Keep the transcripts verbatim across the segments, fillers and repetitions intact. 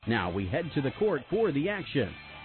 Now we head to the court for the action.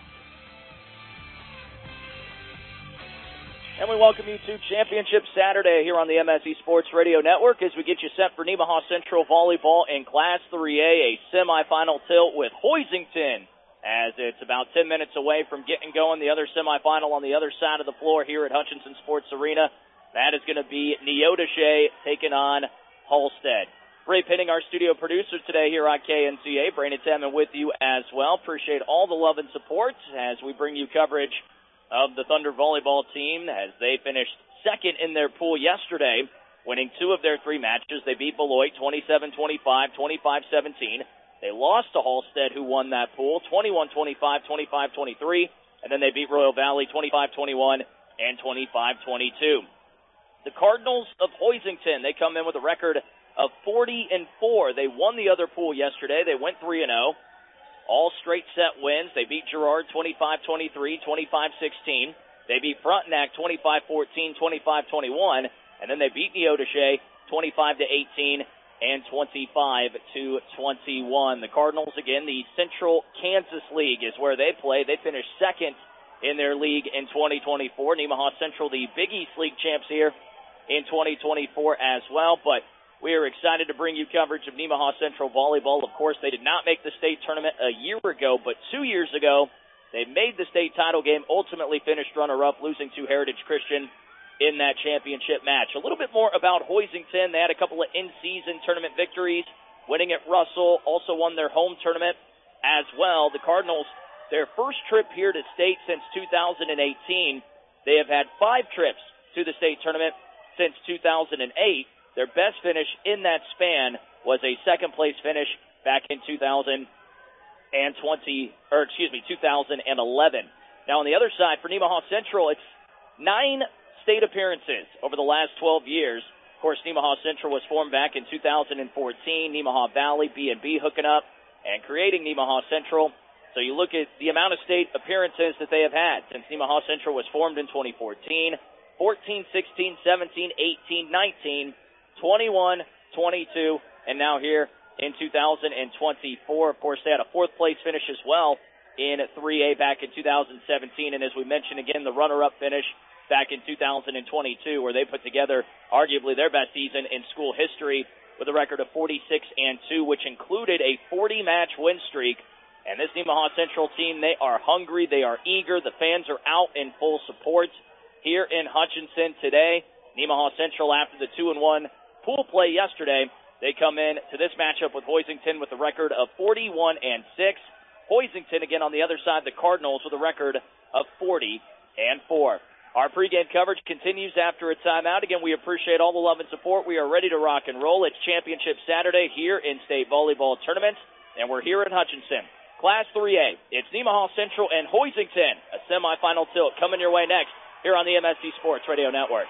And we welcome you to Championship Saturday here on the M S E Sports Radio Network as we get you set for Nemaha Central Volleyball in Class three A, a semifinal tilt with Hoisington, as it's about ten minutes away from getting going. The other semifinal on the other side of the floor here at Hutchinson Sports Arena. That is going to be Neodesha taking on Halstead. Ray Penning, our studio producer today here on K N C A. Brandon Tamman with you as well. Appreciate all the love and support as we bring you coverage of the Thunder volleyball team as they finished second in their pool yesterday, winning two of their three matches. They beat Beloit twenty-seven twenty-five, twenty-five seventeen. They lost to Halstead, who won that pool, twenty-one twenty-five, twenty-five twenty-three, and then they beat Royal Valley twenty-five twenty-one and twenty-five twenty-two. The Cardinals of Hoisington, they come in with a record of forty and four. They won the other pool yesterday. They went three and oh. All straight set wins. They beat Girard twenty-five twenty-three, twenty-five sixteen. They beat Frontenac twenty-five fourteen, twenty-five twenty-one. And then they beat Neodesha twenty-five to eighteen and twenty-five to twenty-one. The Cardinals, again, the Central Kansas League is where they play. They finished second in their league in twenty twenty-four. Nemaha Central, the Big East League champs here in twenty twenty-four as well. But we are excited to bring you coverage of Nemaha Central Volleyball. Of course, they did not make the state tournament a year ago, but two years ago, they made the state title game, ultimately finished runner-up, losing to Heritage Christian in that championship match. A little bit more about Hoisington. They had a couple of in-season tournament victories, winning at Russell, also won their home tournament as well. The Cardinals, their first trip here to state since two thousand eighteen. They have had five trips to the state tournament since two thousand eight. Their best finish in that span was a second-place finish back in two thousand twenty, or excuse me, two thousand eleven. Now, on the other side, for Nemaha Central, it's nine state appearances over the last twelve years. Of course, Nemaha Central was formed back in two thousand fourteen. Nemaha Valley, B and B hooking up and creating Nemaha Central. So you look at the amount of state appearances that they have had since Nemaha Central was formed in twenty fourteen, fourteen, sixteen, seventeen, eighteen, nineteen, twenty-one, twenty-two, and now here in two thousand twenty-four. Of course, they had a fourth-place finish as well in three A back in two thousand seventeen, and as we mentioned again, the runner-up finish back in two thousand twenty-two, where they put together arguably their best season in school history with a record of forty-six and two, which included a forty-match win streak. And this Nemaha Central team, they are hungry, they are eager, the fans are out in full support here in Hutchinson today. Nemaha Central, after the two and one pool play yesterday, they come in to this matchup with Hoisington with a record of forty-one and six. Hoisington, again, on the other side, the Cardinals, with a record of forty and four. Our pregame coverage continues after a timeout. Again, we appreciate all the love and support. We are ready to rock and roll. It's Championship Saturday here in state volleyball tournaments, and we're here in Hutchinson. Class three A, it's Nemaha Central and Hoisington, a semifinal tilt coming your way next here on the M S C Sports Radio Network.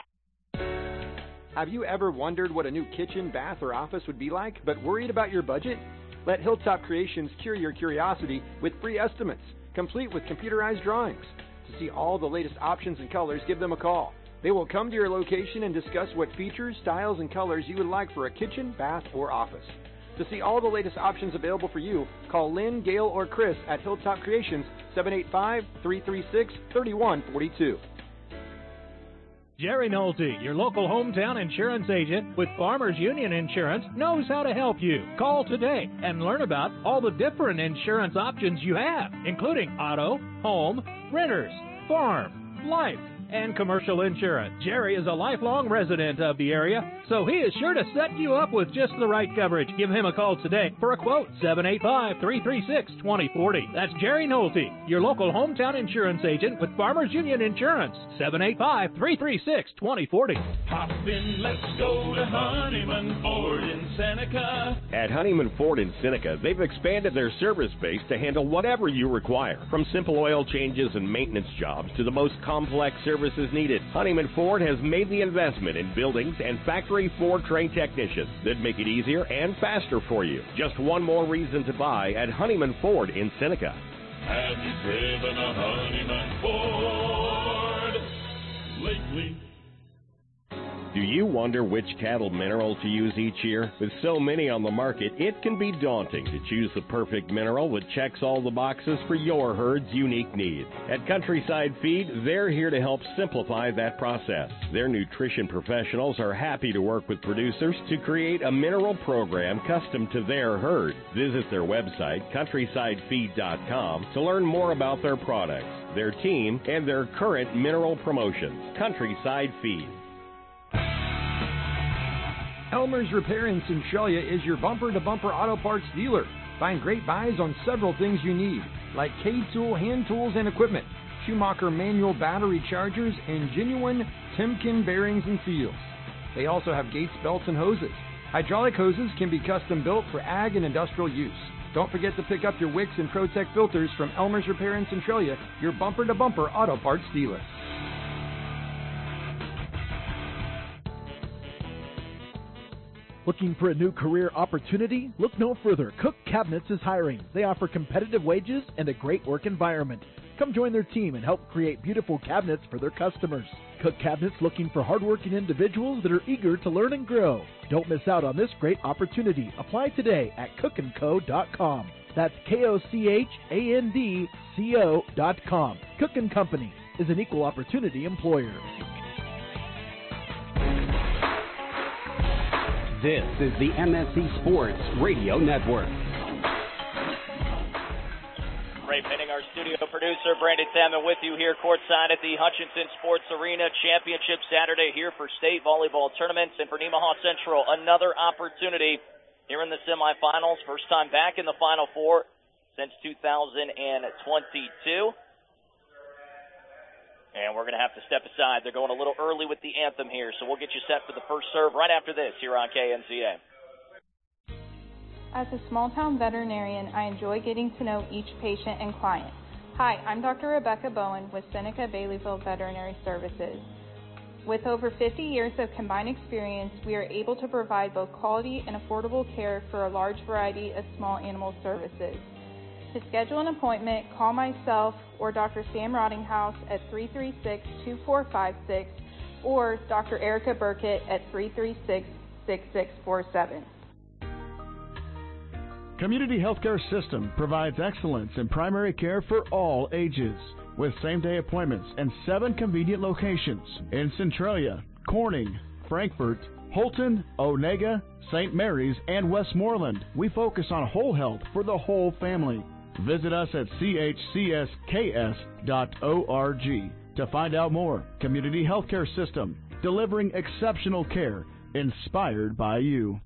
Have you ever wondered what a new kitchen, bath, or office would be like, but worried about your budget? Let Hilltop Creations cure your curiosity with free estimates, complete with computerized drawings. To see all the latest options and colors, give them a call. They will come to your location and discuss what features, styles, and colors you would like for a kitchen, bath, or office. To see all the latest options available for you, call Lynn, Gail, or Chris at Hilltop Creations, seven eight five, three three six, three one four two. Jerry Nolte, your local hometown insurance agent with Farmers Union Insurance, knows how to help you. Call today and learn about all the different insurance options you have, including auto, home, renters, farm, life, and commercial insurance. Jerry is a lifelong resident of the area, so he is sure to set you up with just the right coverage. Give him a call today for a quote, seven eight five, three three six, two zero four zero. That's Jerry Nolte, your local hometown insurance agent with Farmers Union Insurance, seven eight five, three three six, two zero four zero. Hop in, let's go to Honeyman Ford in Seneca. At Honeyman Ford in Seneca, they've expanded their service base to handle whatever you require, from simple oil changes and maintenance jobs to the most complex services needed. Honeyman Ford has made the investment in buildings and factory Ford trained technicians that make it easier and faster for you. Just one more reason to buy at Honeyman Ford in Seneca. Have you driven a Honeyman Ford lately? Do you wonder which cattle mineral to use each year? With so many on the market, it can be daunting to choose the perfect mineral that checks all the boxes for your herd's unique needs. At Countryside Feed, they're here to help simplify that process. Their nutrition professionals are happy to work with producers to create a mineral program custom to their herd. Visit their website, countryside feed dot com, to learn more about their products, their team, and their current mineral promotions. Countryside Feed. Elmer's Repair in Centralia is your bumper-to-bumper auto parts dealer. Find great buys on several things you need, like K-Tool hand tools and equipment, Schumacher manual battery chargers, and genuine Timken bearings and seals. They also have Gates belts and hoses. Hydraulic hoses can be custom built for ag and industrial use. Don't forget to pick up your Wix and ProTech filters from Elmer's Repair in Centralia, your bumper-to-bumper auto parts dealer. Looking for a new career opportunity? Look no further. Cook Cabinets is hiring. They offer competitive wages and a great work environment. Come join their team and help create beautiful cabinets for their customers. Cook Cabinets looking for hardworking individuals that are eager to learn and grow. Don't miss out on this great opportunity. Apply today at cook and co dot com. That's K O C H A N D C O dot com. Cook and Company is an equal opportunity employer. This is the M S C Sports Radio Network. Ray Penning, our studio producer, Brandon Salmon with you here courtside at the Hutchinson Sports Arena Championship Saturday here for state volleyball tournaments. And for Nemaha Central, another opportunity here in the semifinals. First time back in the Final Four since two thousand twenty-two. And we're going to have to step aside. They're going a little early with the anthem here, so we'll get you set for the first serve right after this here on K N C A. As a small-town veterinarian, I enjoy getting to know each patient and client. Hi, I'm Doctor Rebecca Bowen with Seneca Baileyville Veterinary Services. With over fifty years of combined experience, we are able to provide both quality and affordable care for a large variety of small animal services. To schedule an appointment, call myself or Doctor Sam Rottinghouse at three three six, two four five six or Doctor Erica Burkett at three three six, six six four seven. Community Healthcare System provides excellence in primary care for all ages with same-day appointments and seven convenient locations in Centralia, Corning, Frankfort, Holton, Onega, Saint Mary's, and Westmoreland. We focus on whole health for the whole family. Visit us at c h c s k s dot org to find out more. Community Healthcare System, delivering exceptional care inspired by you.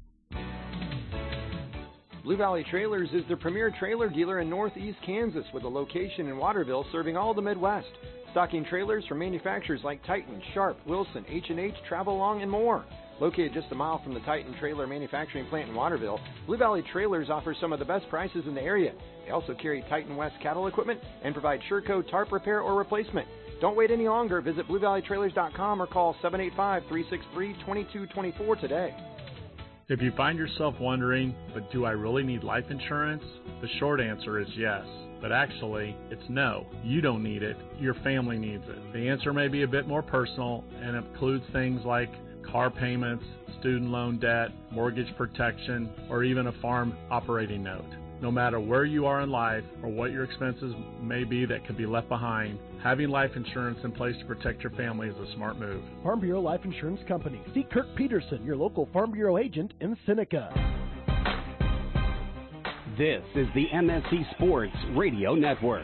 Blue Valley Trailers is the premier trailer dealer in northeast Kansas with a location in Waterville serving all the Midwest. Stocking trailers from manufacturers like Titan, Sharp, Wilson, H and H, Travelong, and more. Located just a mile from the Titan Trailer Manufacturing Plant in Waterville, Blue Valley Trailers offers some of the best prices in the area. They also carry Titan West cattle equipment and provide Sherco tarp repair or replacement. Don't wait any longer. Visit blue valley trailers dot com or call seven eight five, three six three, two two two four today. If you find yourself wondering, but do I really need life insurance? The short answer is yes. But actually, it's no. You don't need it. Your family needs it. The answer may be a bit more personal and includes things like car payments, student loan debt, mortgage protection, or even a farm operating note. No matter where you are in life or what your expenses may be that could be left behind, having life insurance in place to protect your family is a smart move. Farm Bureau Life Insurance Company. See Kirk Peterson, your local Farm Bureau agent in Seneca. This is the M S C Sports Radio Network.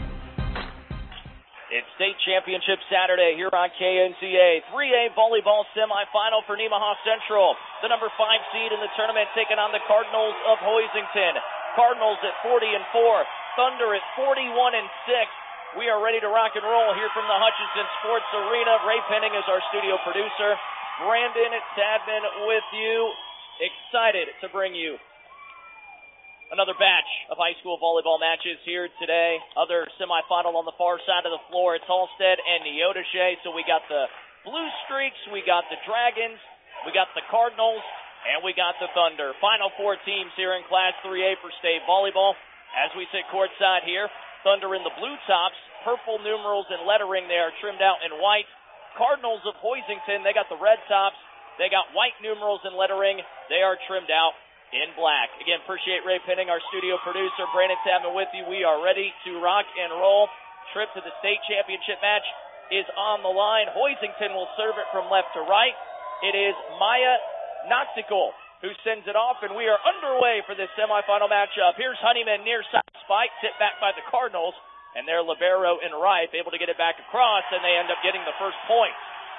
It's state championship Saturday here on K N C A. three A volleyball semifinal for Nemaha Central. The number five seed in the tournament taking on the Cardinals of Hoisington. Cardinals at forty and four, Thunder at forty-one and six. We are ready to rock and roll here from the Hutchinson Sports Arena. Ray Penning is our studio producer. Brandon Tadman with you. Excited to bring you another batch of high school volleyball matches here today. Other semifinal on the far side of the floor. It's Halstead and Neodesha. So we got the Blue Streaks, we got the Dragons, we got the Cardinals, and we got the Thunder. Final four teams here in Class three A for state volleyball. As we sit courtside here, Thunder in the blue tops, purple numerals and lettering. They are trimmed out in white. Cardinals of Hoisington, they got the red tops, They got white numerals and lettering. They are trimmed out in black. Again, appreciate Ray Penning, our studio producer. Brandon Tapman with you. We are ready to rock and roll. Trip to the state championship match is on the line. Hoisington will serve it from left to right. It is Maya Noxical who sends it off, and we are underway for this semifinal matchup. Here's Honeyman near side spike, tipped back by the Cardinals, and their libero and Rife able to get it back across, and they end up getting the first point.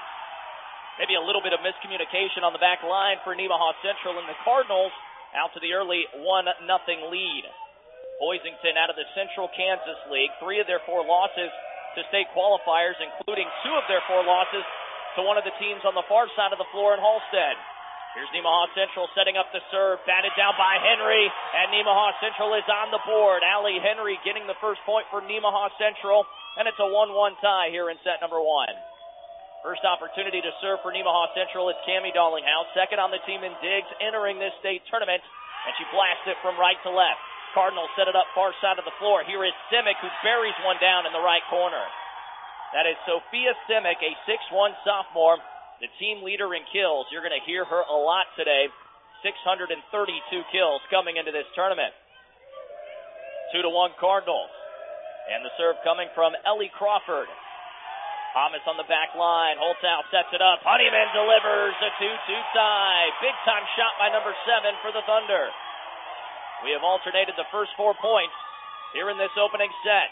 Maybe a little bit of miscommunication on the back line for Nemaha Central, and the Cardinals out to the early one nothing lead. Hoisington out of the Central Kansas League, three of their four losses to state qualifiers, including two of their four losses to one of the teams on the far side of the floor in Halstead. Here's Nemaha Central setting up the serve, batted down by Henry, and Nemaha Central is on the board. Allie Henry getting the first point for Nemaha Central, and it's a one one tie here in set number one. First opportunity to serve for Nemaha Central is Cammie Dollinghouse, second on the team in digs, entering this state tournament, and she blasts it from right to left. Cardinals set it up far side of the floor. Here is Simic, who buries one down in the right corner. That is Sophia Simic, a six one sophomore, the team leader in kills. You're going to hear her a lot today. six hundred thirty-two kills coming into this tournament. Two to one Cardinals. And the serve coming from Ellie Crawford. Thomas on the back line. Holthouse sets it up. Honeyman delivers a two two tie. Big time shot by number seven for the Thunder. We have alternated the first four points here in this opening set.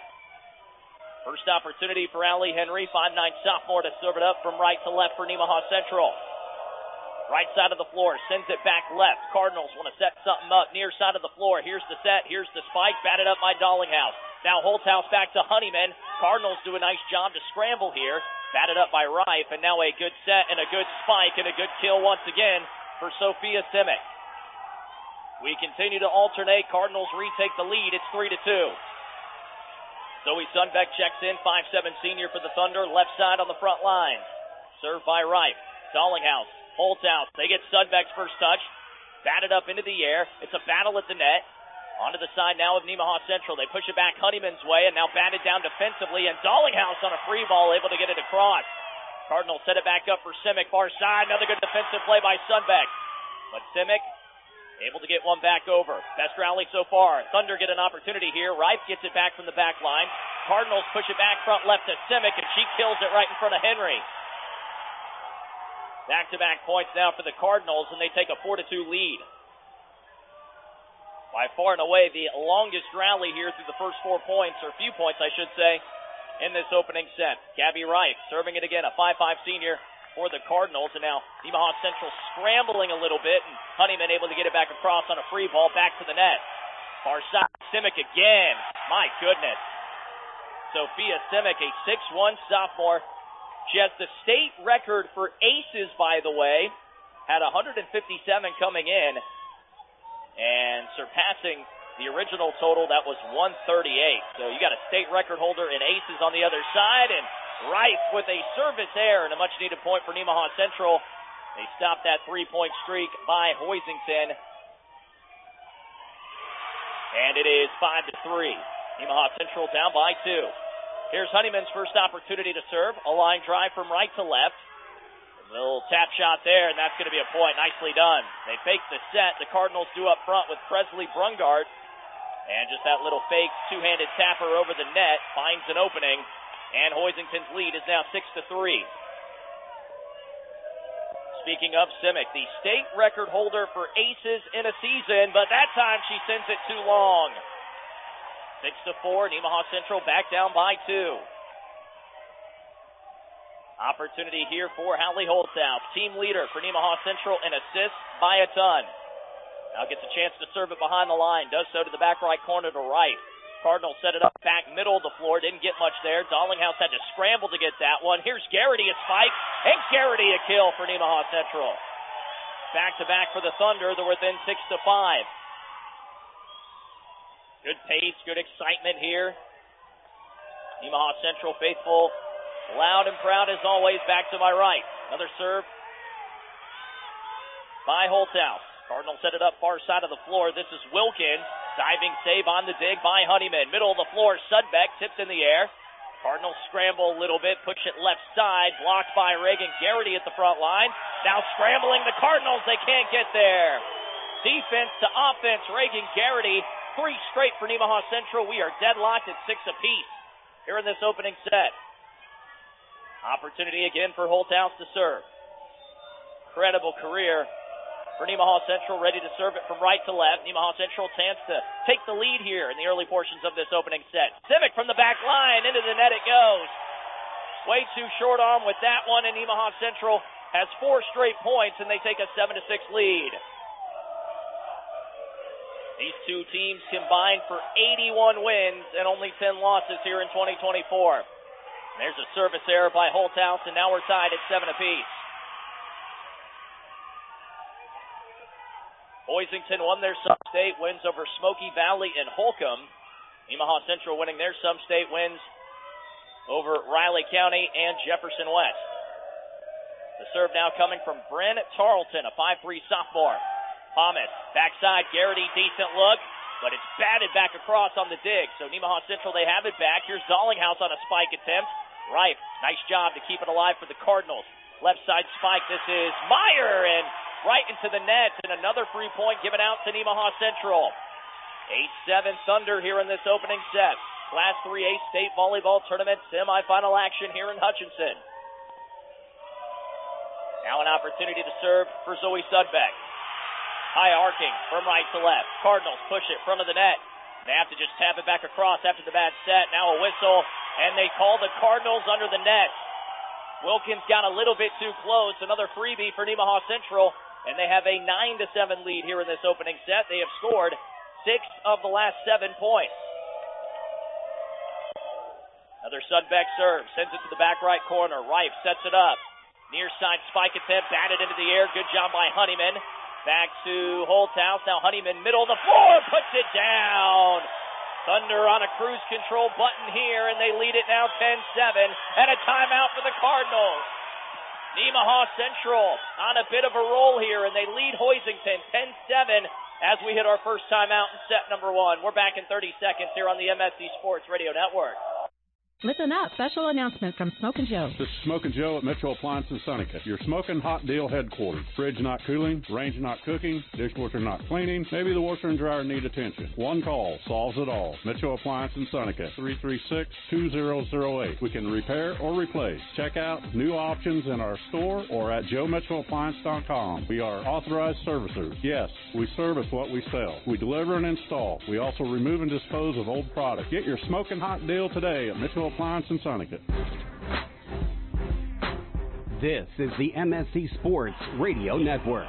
First opportunity for Allie Henry, five nine sophomore, to serve it up from right to left for Nemaha Central. Right side of the floor, sends it back left. Cardinals want to set something up near side of the floor. Here's the set. Here's the spike. Batted up by Dollinghouse. Now Holthouse back to Honeyman. Cardinals do a nice job to scramble here. Batted up by Rife, and now a good set and a good spike and a good kill once again for Sophia Simic. We continue to alternate. Cardinals retake the lead. It's three to two. Zoe Sundbeck checks in, five seven senior for the Thunder, left side on the front line. Served by Rife. Dollinghouse, Holthouse. They get Sundbeck's first touch. Batted up into the air. It's a battle at the net. Onto the side now of Nemaha Central. They push it back Honeyman's way, and now batted down defensively, and Dollinghouse on a free ball able to get it across. Cardinals set it back up for Simic, far side. Another good defensive play by Sundbeck. But Simic able to get one back over. Best rally so far. Thunder get an opportunity here. Rife gets it back from the back line. Cardinals push it back front left to Simic, and she kills it right in front of Henry. Back-to-back points now for the Cardinals, and they take a four to two lead. By far and away the longest rally here through the first four points, or few points I should say, in this opening set. Gabby Rife serving it again, a five five senior for the Cardinals, and now Nemaha Central scrambling a little bit, and Honeyman able to get it back across on a free ball back to the net. Far side, Simic again. My goodness. Sophia Simic, a six one sophomore. She has the state record for aces, by the way. Had one hundred fifty-seven coming in, and surpassing the original total that was one thirty-eight. So you got a state record holder in aces on the other side, and Rife with a service error and a much-needed point for Nemaha Central. They stopped that three-point streak by Hoisington. And it is five to three. Nemaha Central down by two. Here's Honeyman's first opportunity to serve. A line drive from right to left. A little tap shot there, and that's going to be a point. Nicely done. They fake the set. The Cardinals do up front with Presley Brungart. And just that little fake two-handed tapper over the net finds an opening. And Hoisington's lead is now six to three. Speaking of Simic, the state record holder for aces in a season, but that time she sends it too long. Six to four, Nemaha Central back down by two. Opportunity here for Hallie Holthouse, team leader for Nemaha Central in assists by a ton. Now gets a chance to serve it behind the line, does so to the back right corner to right. Cardinals set it up back middle of the floor, didn't get much there. Dollinghouse had to scramble to get that one. Here's Garrity a spike, and Garrity a kill for Nemaha Central. Back to back for the Thunder, they're within six to five. Good pace, good excitement here. Nemaha Central faithful, loud and proud as always, back to my right. Another serve by Holthouse. Cardinals set it up far side of the floor. This is Wilkins. Diving save on the dig by Honeyman. Middle of the floor, Sundbeck tipped in the air. Cardinals scramble a little bit, push it left side, blocked by Reagan Garrity at the front line. Now scrambling the Cardinals, they can't get there. Defense to offense, Reagan Garrity, three straight for Nemaha Central. We are deadlocked at six apiece here in this opening set. Opportunity again for Holthouse to serve. Incredible career for Nemaha Central, ready to serve it from right to left. Nemaha Central chance to take the lead here in the early portions of this opening set. Simic from the back line, into the net it goes. Way too short arm with that one, and Nemaha Central has four straight points, and they take a seven to six lead. These two teams combined for eighty-one wins and only ten losses here in twenty twenty-four. There's a service error by Holthouse, and now we're tied at seven apiece. Boisington won their sub-state wins over Smoky Valley and Holcomb. Nemaha Central winning their sub-state wins over Riley County and Jefferson West. The serve now coming from Bryn Tarleton, a five three sophomore. Thomas, backside, Garrity, decent look, but it's batted back across on the dig. So Nemaha Central, they have it back. Here's Dollinghouse on a spike attempt. Rife, nice job to keep it alive for the Cardinals. Left side spike, this is Meyer, and right into the net, and another free point given out to Nemaha Central. eight seven Thunder here in this opening set. Class three A State Volleyball Tournament semifinal action here in Hutchinson. Now an opportunity to serve for Zoe Sudbeck. High arcing from right to left. Cardinals push it front of the net. They have to just tap it back across after the bad set. Now a whistle, and they call the Cardinals under the net. Wilkins got a little bit too close. Another freebie for Nemaha Central. And they have a nine to seven lead here in this opening set. They have scored six of the last seven points. Another Sudbeck serve. Sends it to the back right corner. Rife sets it up. Near side spike attempt. Batted into the air. Good job by Honeyman. Back to Holthouse. Now Honeyman, middle of the floor. Puts it down. Thunder on a cruise control button here. And they lead it now ten seven. And a timeout for the Cardinals. Nemaha Central on a bit of a roll here, and they lead Hoisington ten seven as we hit our first timeout in set number one. We're back in thirty seconds here on the M S C Sports Radio Network. Listen up. Special announcement from Smokin' Joe. This is Smokin' Joe at Metro Appliance in Seneca. Your smoking hot deal headquarters. Fridge not cooling, range not cooking, dishwasher not cleaning. Maybe the washer and dryer need attention. One call solves it all. Metro Appliance in Seneca. three three six, two zero zero eight. We can repair or replace. Check out new options in our store or at joe metro appliance dot com. We are authorized servicers. Yes, we service what we sell. We deliver and install. We also remove and dispose of old products. Get your smoking hot deal today at Metro Appliance in Seneca. This is the M S C Sports Radio Network.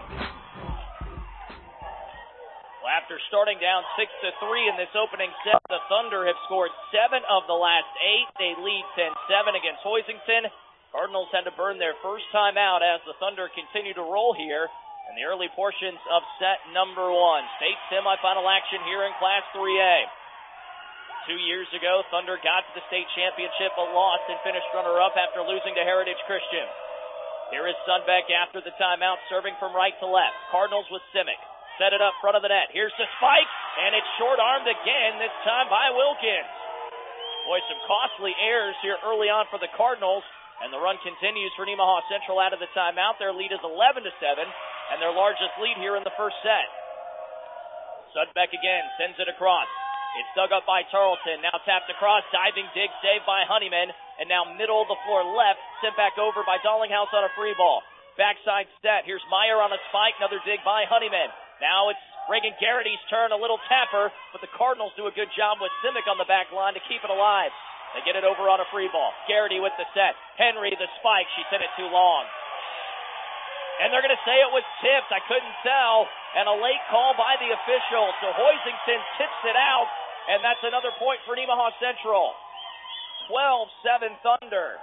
Well, after starting down six to three in this opening set, the Thunder have scored seven of the last eight. They lead ten seven against Hoisington. Cardinals had to burn their first time out as the Thunder continue to roll here in the early portions of set number one. State semifinal action here in Class three A. Two years ago, Thunder got to the state championship but lost and finished runner-up after losing to Heritage Christian. Here is Sudbeck after the timeout, serving from right to left. Cardinals with Simic. Set it up front of the net. Here's the spike, and it's short-armed again, this time by Wilkins. Boy, some costly errors here early on for the Cardinals, and the run continues for Nemaha Central out of the timeout. Their lead is eleven to seven, and their largest lead here in the first set. Sudbeck again sends it across. It's dug up by Tarleton, now tapped across, diving dig saved by Honeyman, and now middle of the floor left, sent back over by Dollinghouse on a free ball. Backside set, here's Meyer on a spike, another dig by Honeyman. Now it's Reagan Garrity's turn, a little tapper, but the Cardinals do a good job with Simic on the back line to keep it alive. They get it over on a free ball. Garrity with the set. Henry, the spike, she sent it too long. And they're going to say it was tipped. I couldn't tell. And a late call by the official. So Hoisington tips it out. And that's another point for Nemaha Central. twelve seven Thunder.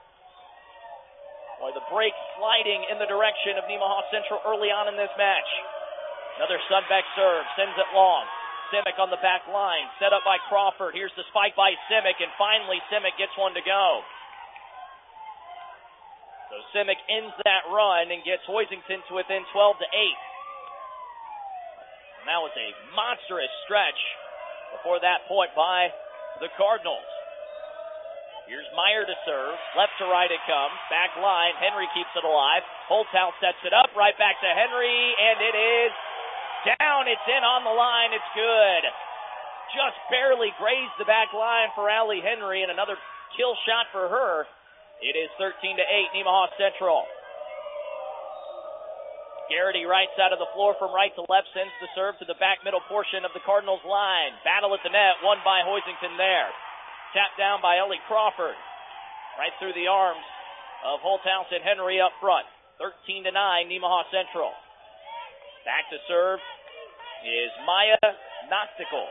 Boy, the break sliding in the direction of Nemaha Central early on in this match. Another Sudbeck serve. Sends it long. Simic on the back line. Set up by Crawford. Here's the spike by Simic. And finally, Simic gets one to go. So Simic ends that run and gets Hoisington to within twelve to eight. And that was a monstrous stretch before that point by the Cardinals. Here's Meyer to serve. Left to right it comes. Back line. Henry keeps it alive. Holthouse sets it up. Right back to Henry. And it is down. It's in on the line. It's good. Just barely grazed the back line for Allie Henry. And another kill shot for her. It is thirteen to eight. Nemaha Central. Garrity right side of the floor from right to left sends the serve to the back middle portion of the Cardinals line. Battle at the net. Won by Hoisington there. Tapped down by Ellie Crawford. Right through the arms of Holthouse and Henry up front. thirteen to nine, Nemaha Central. Back to serve is Maya Noctical.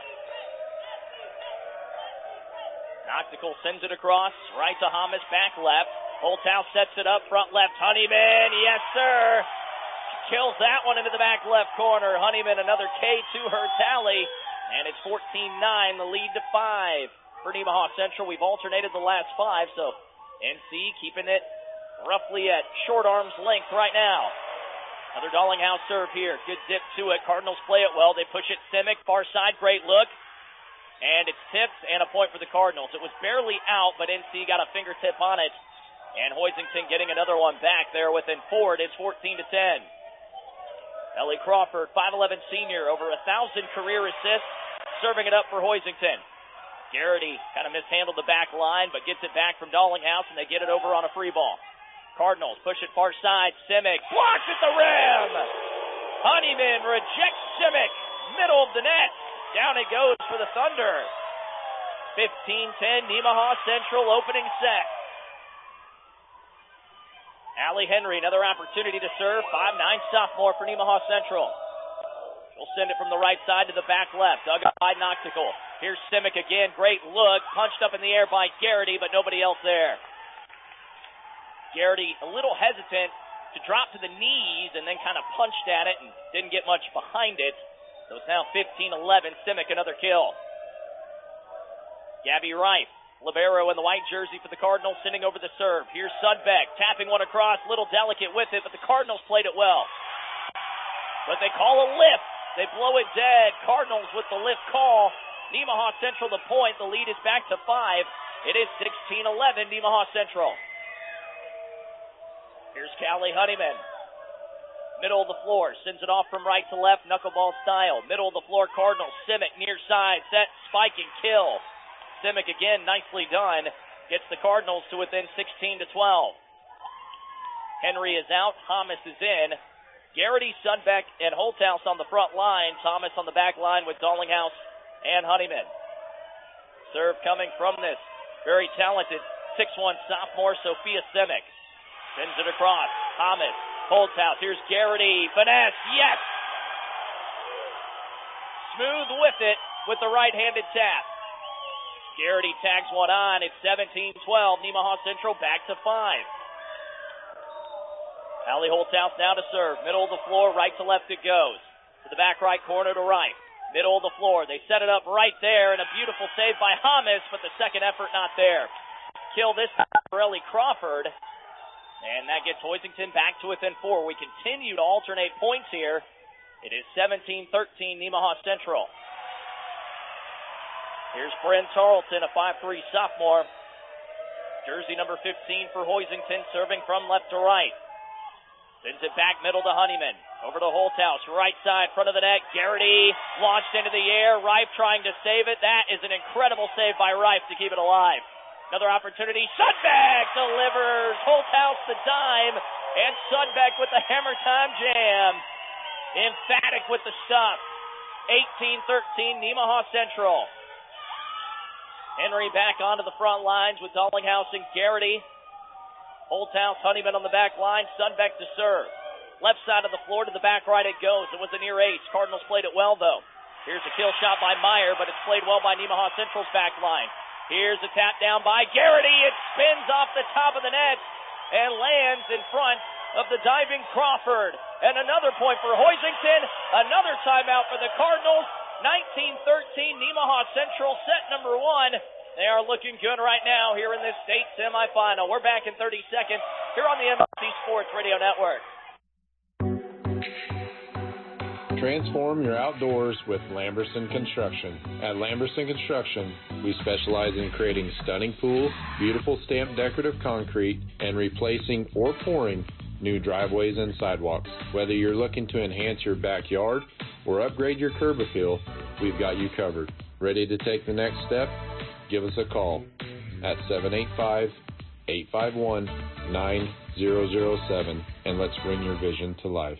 Noctical sends it across. Right to Hamas, back left. Holthouse sets it up, front left. Honeyman, yes sir. Kills that one into the back left corner. Honeyman, another K to her tally. And it's fourteen nine, the lead to five. For Nemaha Central, we've alternated the last five, so N C keeping it roughly at short arm's length right now. Another Dallinghouse serve here. Good dip to it. Cardinals play it well. They push it Simic, far side, great look. And it's tipped and a point for the Cardinals. It was barely out, but N C got a fingertip on it. And Hoisington getting another one back there within four. It's fourteen to ten. Ellie Crawford, five eleven senior, over a thousand career assists, serving it up for Hoisington. Garrity kind of mishandled the back line, but gets it back from Dallinghouse, and they get it over on a free ball. Cardinals push it far side. Simic blocked at the rim. Honeyman rejects Simic. Middle of the net. Down it goes for the Thunder. fifteen ten, Nemaha Central opening set. Allie Henry, another opportunity to serve. five nine sophomore for Nemaha Central. She'll send it from the right side to the back left. Dug up by Noctical. Here's Simic again. Great look. Punched up in the air by Garrity, but nobody else there. Garrity a little hesitant to drop to the knees and then kind of punched at it and didn't get much behind it. So it's now fifteen eleven. Simic, another kill. Gabby Rife, libero in the white jersey for the Cardinals, sending over the serve. Here's Sudbeck, tapping one across, little delicate with it, but the Cardinals played it well. But they call a lift. They blow it dead. Cardinals with the lift call. Nemaha Central the point. The lead is back to five. It is sixteen eleven, Nemaha Central. Here's Callie Honeyman. Middle of the floor. Sends it off from right to left, knuckleball style. Middle of the floor, Cardinals. Simic near side. Set, spike, and kill. Simic again, nicely done. Gets the Cardinals to within sixteen to twelve. Henry is out. Hamas is in. Garrity, Sudbeck, and Holthouse on the front line. Thomas on the back line with Dallinghouse and Honeyman. Serve coming from this very talented six one sophomore, Sophia Simic. Sends it across. Thomas, Holthouse. Here's Garrity. Finesse. Yes! Smooth with it with the right-handed tap. Garrity tags one on. It's seventeen twelve. Nemaha Central back to five. Allie Holthouse now to serve. Middle of the floor, right to left it goes. To the back right corner to right. Middle of the floor. They set it up right there, and a beautiful save by Hamas, but the second effort not there. Kill this time for Ellie Crawford. And that gets Hoisington back to within four. We continue to alternate points here. It is seventeen thirteen, Nemaha Central. Here's Bryn Tarleton, a five three sophomore. Jersey number fifteen for Hoisington, serving from left to right. Sends it back middle to Honeyman. Over to Holthouse, right side, front of the net. Garrity launched into the air. Rife trying to save it. That is an incredible save by Rife to keep it alive. Another opportunity. Sudbeck delivers. Holthouse the dime. And Sudbeck with the hammer time jam. Emphatic with the stuff. eighteen thirteen, Nemaha Central. Henry back onto the front lines with Dallinghouse and Garrity. Holthouse, Honeyman on the back line. Sudbeck to serve. Left side of the floor to the back right it goes. It was a near ace. Cardinals played it well, though. Here's a kill shot by Meyer, but it's played well by Nemaha Central's back line. Here's a tap down by Garrity. It spins off the top of the net and lands in front of the diving Crawford. And another point for Hoisington. Another timeout for the Cardinals. nineteen thirteen, Nemaha Central, set number one. They are looking good right now here in this state semifinal. We're back in thirty seconds here on the M S C Sports Radio Network. Transform your outdoors with Lamberson Construction. At Lamberson Construction, we specialize in creating stunning pools, beautiful stamped decorative concrete, and replacing or pouring new driveways and sidewalks. Whether you're looking to enhance your backyard or upgrade your curb appeal, we've got you covered. Ready to take the next step? Give us a call at seven eight five, eight five one, nine zero zero seven and let's bring your vision to life.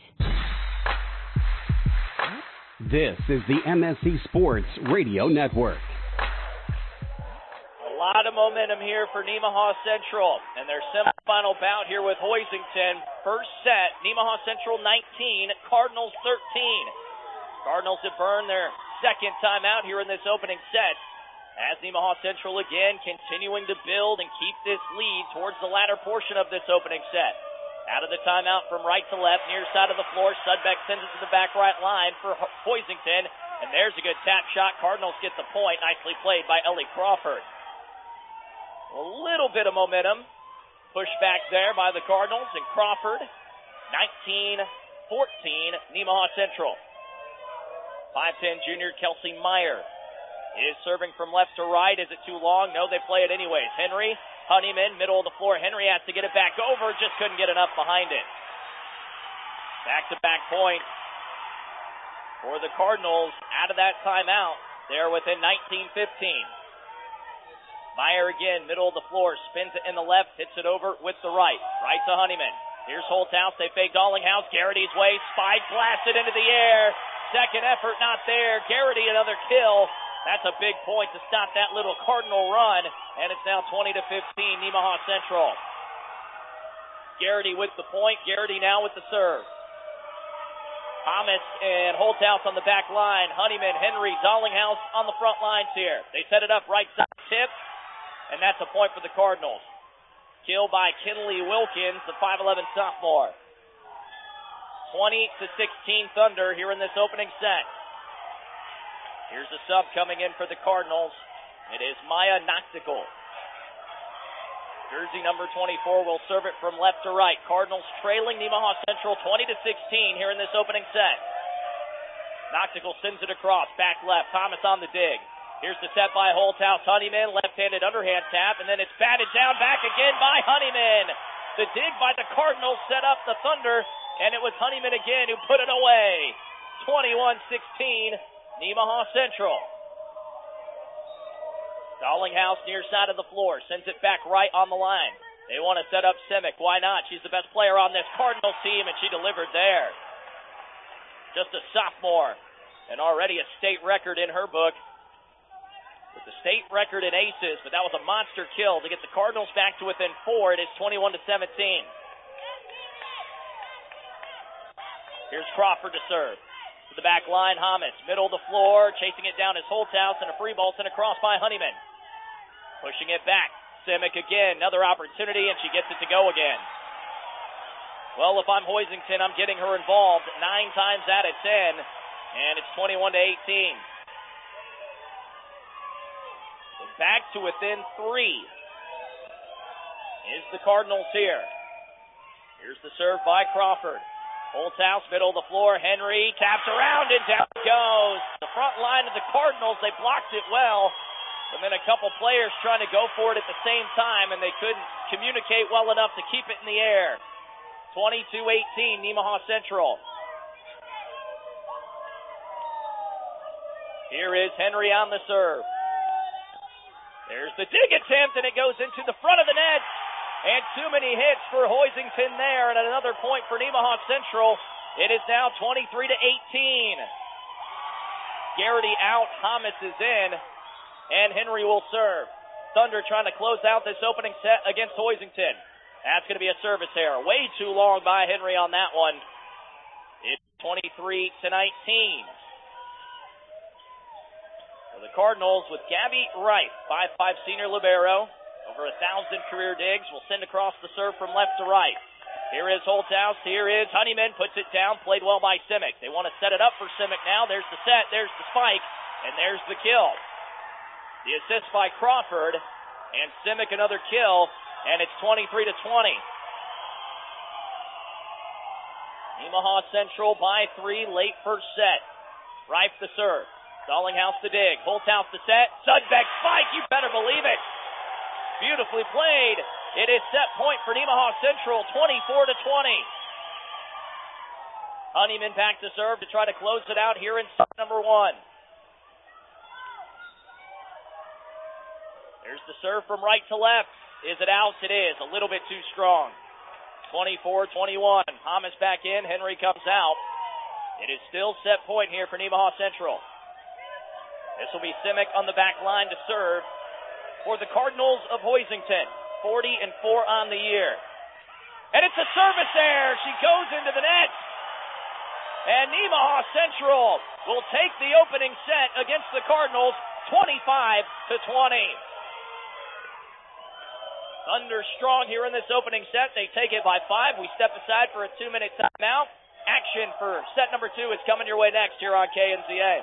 This is the M S C Sports Radio Network. A lot of momentum here for Nemaha Central and their semifinal bout here with Hoisington. First set, Nemaha Central nineteen, Cardinals thirteen. Cardinals have burned their second time out here in this opening set as Nemaha Central again continuing to build and keep this lead towards the latter portion of this opening set. Out of the timeout from right to left, near side of the floor, Sudbeck sends it to the back right line for Hoisington, and there's a good tap shot. Cardinals get the point. Nicely played by Ellie Crawford. A little bit of momentum pushed back there by the Cardinals, and Crawford, nineteen fourteen, Nemaha Central. five ten junior Kelsey Meyer is serving from left to right. Is it too long? No, they play it anyways. Henry Honeyman, middle of the floor. Henry has to get it back over, just couldn't get enough behind it. Back-to-back point for the Cardinals out of that timeout. They're within nineteen fifteen. Meyer again, middle of the floor, spins it in the left, hits it over with the right. Right to Honeyman. Here's Holthouse. They fake Dallinghouse. Garrity's way, spike, blasted into the air. Second effort not there. Garrity another kill. That's a big point to stop that little Cardinal run, and it's now twenty to fifteen, Nemaha Central. Garrity with the point. Garrity now with the serve. Thomas and Holthouse on the back line. Honeyman, Henry, Dallinghouse on the front lines here. They set it up right side tip, and that's a point for the Cardinals. Kill by Kinley Wilkins, the five eleven sophomore. twenty to sixteen Thunder here in this opening set. Here's the sub coming in for the Cardinals. It is Maya Noctical. Jersey number twenty-four will serve it from left to right. Cardinals trailing Nemaha Central twenty to sixteen here in this opening set. Noctical sends it across, back left. Thomas on the dig. Here's the set by Holthouse. Honeyman, left-handed underhand tap, and then it's batted down back again by Honeyman. The dig by the Cardinals set up the Thunder, and it was Honeyman again who put it away. twenty-one sixteen. Nemaha Central. Dallinghouse near side of the floor. Sends it back right on the line. They want to set up Simic. Why not? She's the best player on this Cardinals team, and she delivered there. Just a sophomore, and already a state record in her book. With the state record in aces, but that was a monster kill to get the Cardinals back to within four. It is twenty-one to seventeen. Here's Crawford to serve. To the back line, Hamas, middle of the floor, chasing it down is Holthouse, and a free ball sent across by Honeyman. Pushing it back, Simic again, another opportunity, and she gets it to go again. Well, if I'm Hoisington, I'm getting her involved nine times out of ten, and it's twenty-one to eighteen. So back to within three is the Cardinals here. Here's the serve by Crawford. Holthouse, middle of the floor. Henry taps around and down it goes. The front line of the Cardinals, they blocked it well. And then a couple players trying to go for it at the same time, and they couldn't communicate well enough to keep it in the air. twenty-two eighteen, Nemaha Central. Here is Henry on the serve. There's the dig attempt, and it goes into the front of the net. And too many hits for Hoisington there, and another point for Nemaha Central. It is now twenty-three to eighteen. Garrity out, Hamas is in, and Henry will serve. Thunder trying to close out this opening set against Hoisington. That's going to be a service error. Way too long by Henry on that one. It's twenty-three to nineteen. So the Cardinals with Gabby Wright, five five senior libero. Over a thousand career digs. Will send across the serve from left to right. Here is Holthouse. Here is Honeyman. Puts it down. Played well by Simic. They want to set it up for Simic now. There's the set. There's the spike. And there's the kill. The assist by Crawford. And Simic another kill. And it's twenty-three to twenty. Nemaha Central by three, late first set. Reif the serve. Dollinghouse to dig. Holthouse to set. Sudbeck spike, you better believe it. Beautifully played. It is set point for Nemaha Central, twenty-four to twenty. Honeyman back to serve to try to close it out here in set number one. There's the serve from right to left. Is it out? It is. A little bit too strong. twenty-four twenty-one. Hamas back in. Henry comes out. It is still set point here for Nemaha Central. This will be Simic on the back line to serve for the Cardinals of Hoisington. forty and four on the year. And it's a service error. She goes into the net. And Nemaha Central will take the opening set against the Cardinals, twenty-five to twenty. Thunder strong here in this opening set. They take it by five. We step aside for a two-minute timeout. Action for set number two is coming your way next here on K N Z A.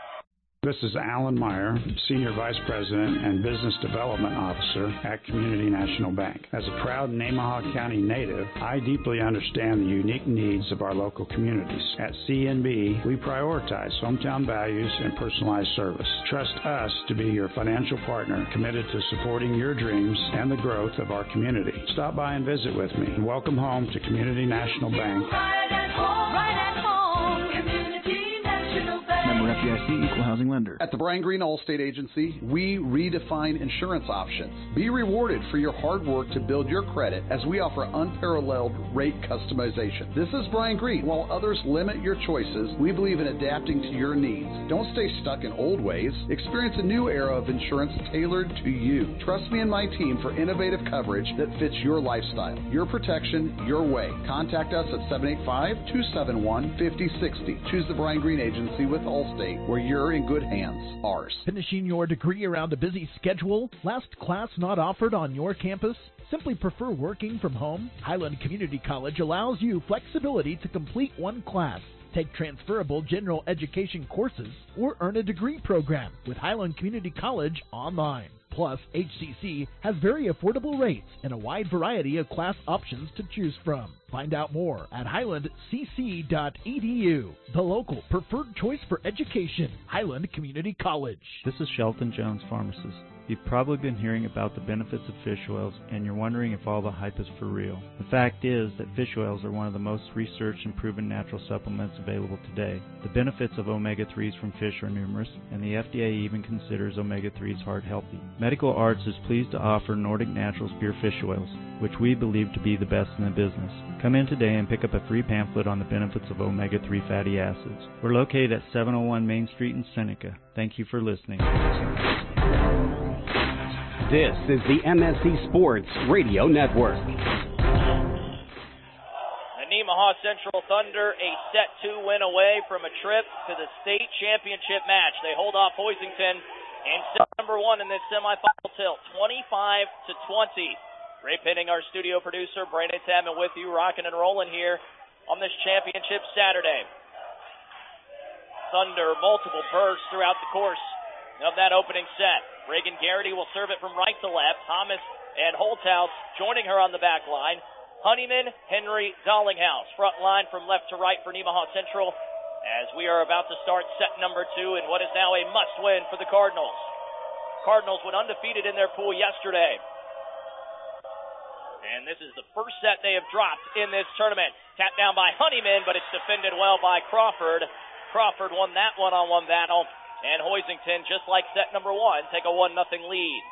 This is Alan Meyer, Senior Vice President and Business Development Officer at Community National Bank. As a proud Nemaha County native, I deeply understand the unique needs of our local communities. At C N B, we prioritize hometown values and personalized service. Trust us to be your financial partner committed to supporting your dreams and the growth of our community. Stop by and visit with me. Welcome home to Community National Bank. Right at home, right at home, Community National Bank. Member F D I C, Equal Housing Lender. At the Brian Green Allstate Agency, we redefine insurance options. Be rewarded for your hard work to build your credit as we offer unparalleled rate customization. This is Brian Green. While others limit your choices, we believe in adapting to your needs. Don't stay stuck in old ways. Experience a new era of insurance tailored to you. Trust me and my team for innovative coverage that fits your lifestyle. Your protection, your way. Contact us at seven eight five, two seven one, five zero six zero. Choose the Brian Green Agency with Allstate, where you're in good hands. Ours. Finishing your degree around a busy schedule? Last class not offered on your campus? Simply prefer working from home? Highland Community College allows you flexibility to complete one class, take transferable general education courses, or earn a degree program with Highland Community College online. Plus, H C C has very affordable rates and a wide variety of class options to choose from. Find out more at highland c c dot e d u. The local preferred choice for education, Highland Community College. This is Shelton Jones, pharmacist. You've probably been hearing about the benefits of fish oils, and you're wondering if all the hype is for real. The fact is that fish oils are one of the most researched and proven natural supplements available today. The benefits of omega threes from fish are numerous, and the F D A even considers omega threes heart healthy. Medical Arts is pleased to offer Nordic Naturals Pure Fish Oils, which we believe to be the best in the business. Come in today and pick up a free pamphlet on the benefits of omega three fatty acids. We're located at seven oh one Main Street in Seneca. Thank you for listening. This is the M S C Sports Radio Network. The Nemaha Central Thunder a set two win away from a trip to the state championship match. They hold off Hoisington in set number one in this semifinal tilt, twenty-five to twenty. Ray Penning, our studio producer, Brandon Tadman with you, rocking and rolling here on this championship Saturday. Thunder, multiple bursts throughout the course of that opening set. Reagan Garrity will serve it from right to left. Thomas and Holthouse joining her on the back line. Honeyman, Henry, Dollinghouse. Front line from left to right for Nemaha Central as we are about to start set number two in what is now a must-win for the Cardinals. Cardinals went undefeated in their pool yesterday. And this is the first set they have dropped in this tournament. Tapped down by Honeyman, but it's defended well by Crawford. Crawford won that one-on-one battle. And Hoisington, just like set number one, take a one nothing lead.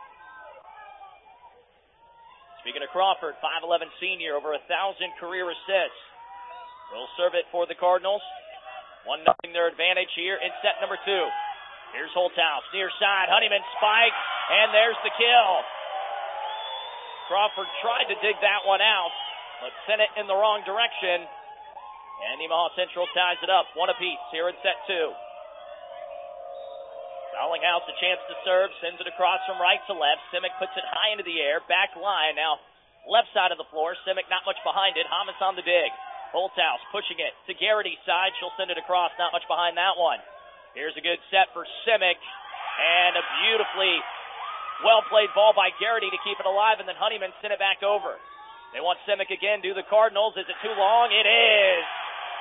Speaking of Crawford, five eleven senior, over one thousand career assists. Will serve it for the Cardinals. one nothing their advantage here in set number two. Here's Holthouse, near side. Honeyman spike, and there's the kill. Crawford tried to dig that one out, but sent it in the wrong direction. And Nemaha Central ties it up, one apiece here in set two. Dollinghouse a chance to serve, sends it across from right to left. Simic puts it high into the air, back line now, left side of the floor. Simic not much behind it. Hamas on the dig. Holthouse pushing it to Garrity's side. She'll send it across, not much behind that one. Here's a good set for Simic, and a beautifully well-played ball by Garrity to keep it alive, and then Honeyman sent it back over. They want Simic again. Do the Cardinals. Is it too long? It is.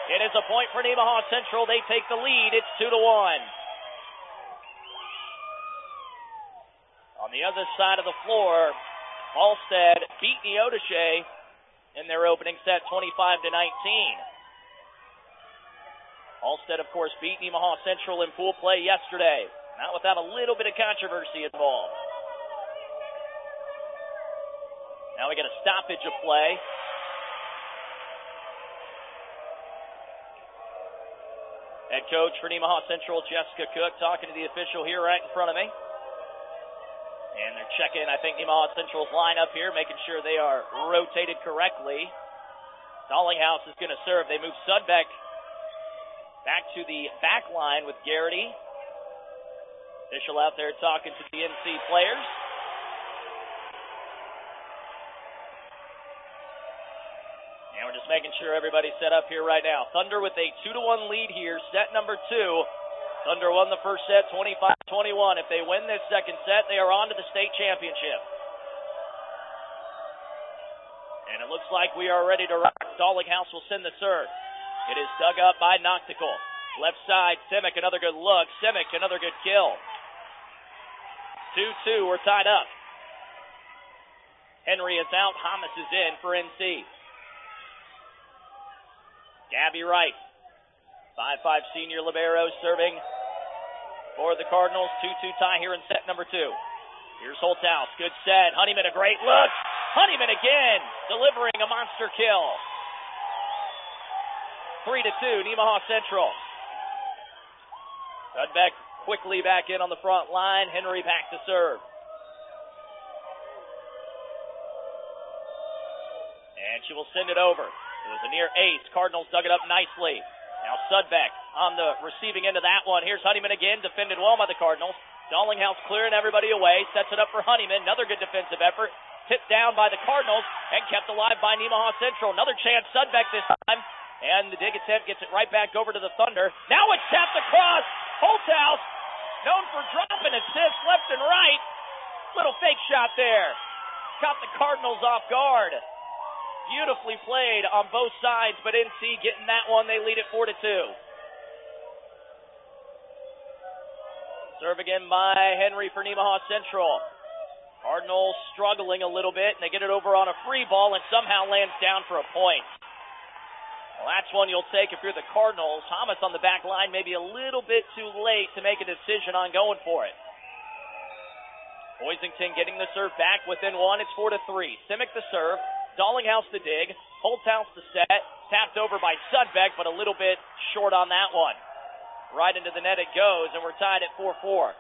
It is a point for Nemaha Central. They take the lead. It's two to one. On the other side of the floor, Halstead beat Neodesha in their opening set, twenty-five to nineteen. Halstead, of course, beat Nemaha Central in pool play yesterday, not without a little bit of controversy involved. Now we get a stoppage of play. Head coach for Nemaha Central, Jessica Cook, talking to the official here right in front of me. And they're checking, I think, Nemaha Central's lineup here, making sure they are rotated correctly. Dollinghouse is going to serve. They move Sudbeck back to the back line with Garrity. Official out there talking to the N C players. And we're just making sure everybody's set up here right now. Thunder with a two to one lead here, set number two. Thunder won the first set, twenty-five twenty-one. If they win this second set, they are on to the state championship. And it looks like we are ready to rock. Dollinghouse will send the serve. It is dug up by Noctical. Left side, Simic, another good look. Simic, another good kill. two two, we're tied up. Henry is out, Hamas is in for N C. Gabby Wright, five five senior libero, serving for the Cardinals. two two tie here in set number two. Here's Holthouse, good set. Honeyman, a great look. Honeyman again, delivering a monster kill. three to two, Nemaha Central. Sudbeck quickly back in on the front line. Henry back to serve. And she will send it over. It was a near ace. Cardinals dug it up nicely. Now Sudbeck on the receiving end of that one. Here's Honeyman again, defended well by the Cardinals. Dollinghouse clearing everybody away. Sets it up for Honeyman. Another good defensive effort. Tipped down by the Cardinals and kept alive by Nemaha Central. Another chance, Sudbeck this time. And the dig attempt gets it right back over to the Thunder. Now it's tapped across. Holthouse, known for dropping assists left and right. Little fake shot there. Caught the Cardinals off guard. Beautifully played on both sides, but N C getting that one. They lead it four to two. Serve again by Henry for Nemaha Central. Cardinals struggling a little bit, and they get it over on a free ball and somehow lands down for a point. Well, that's one you'll take if you're the Cardinals. Thomas on the back line maybe a little bit too late to make a decision on going for it. Boisington getting the serve back within one. It's four to three. Simic the serve. Dollinghouse the dig. Holthouse the set. Tapped over by Sudbeck, but a little bit short on that one. Right into the net it goes, and we're tied at four four.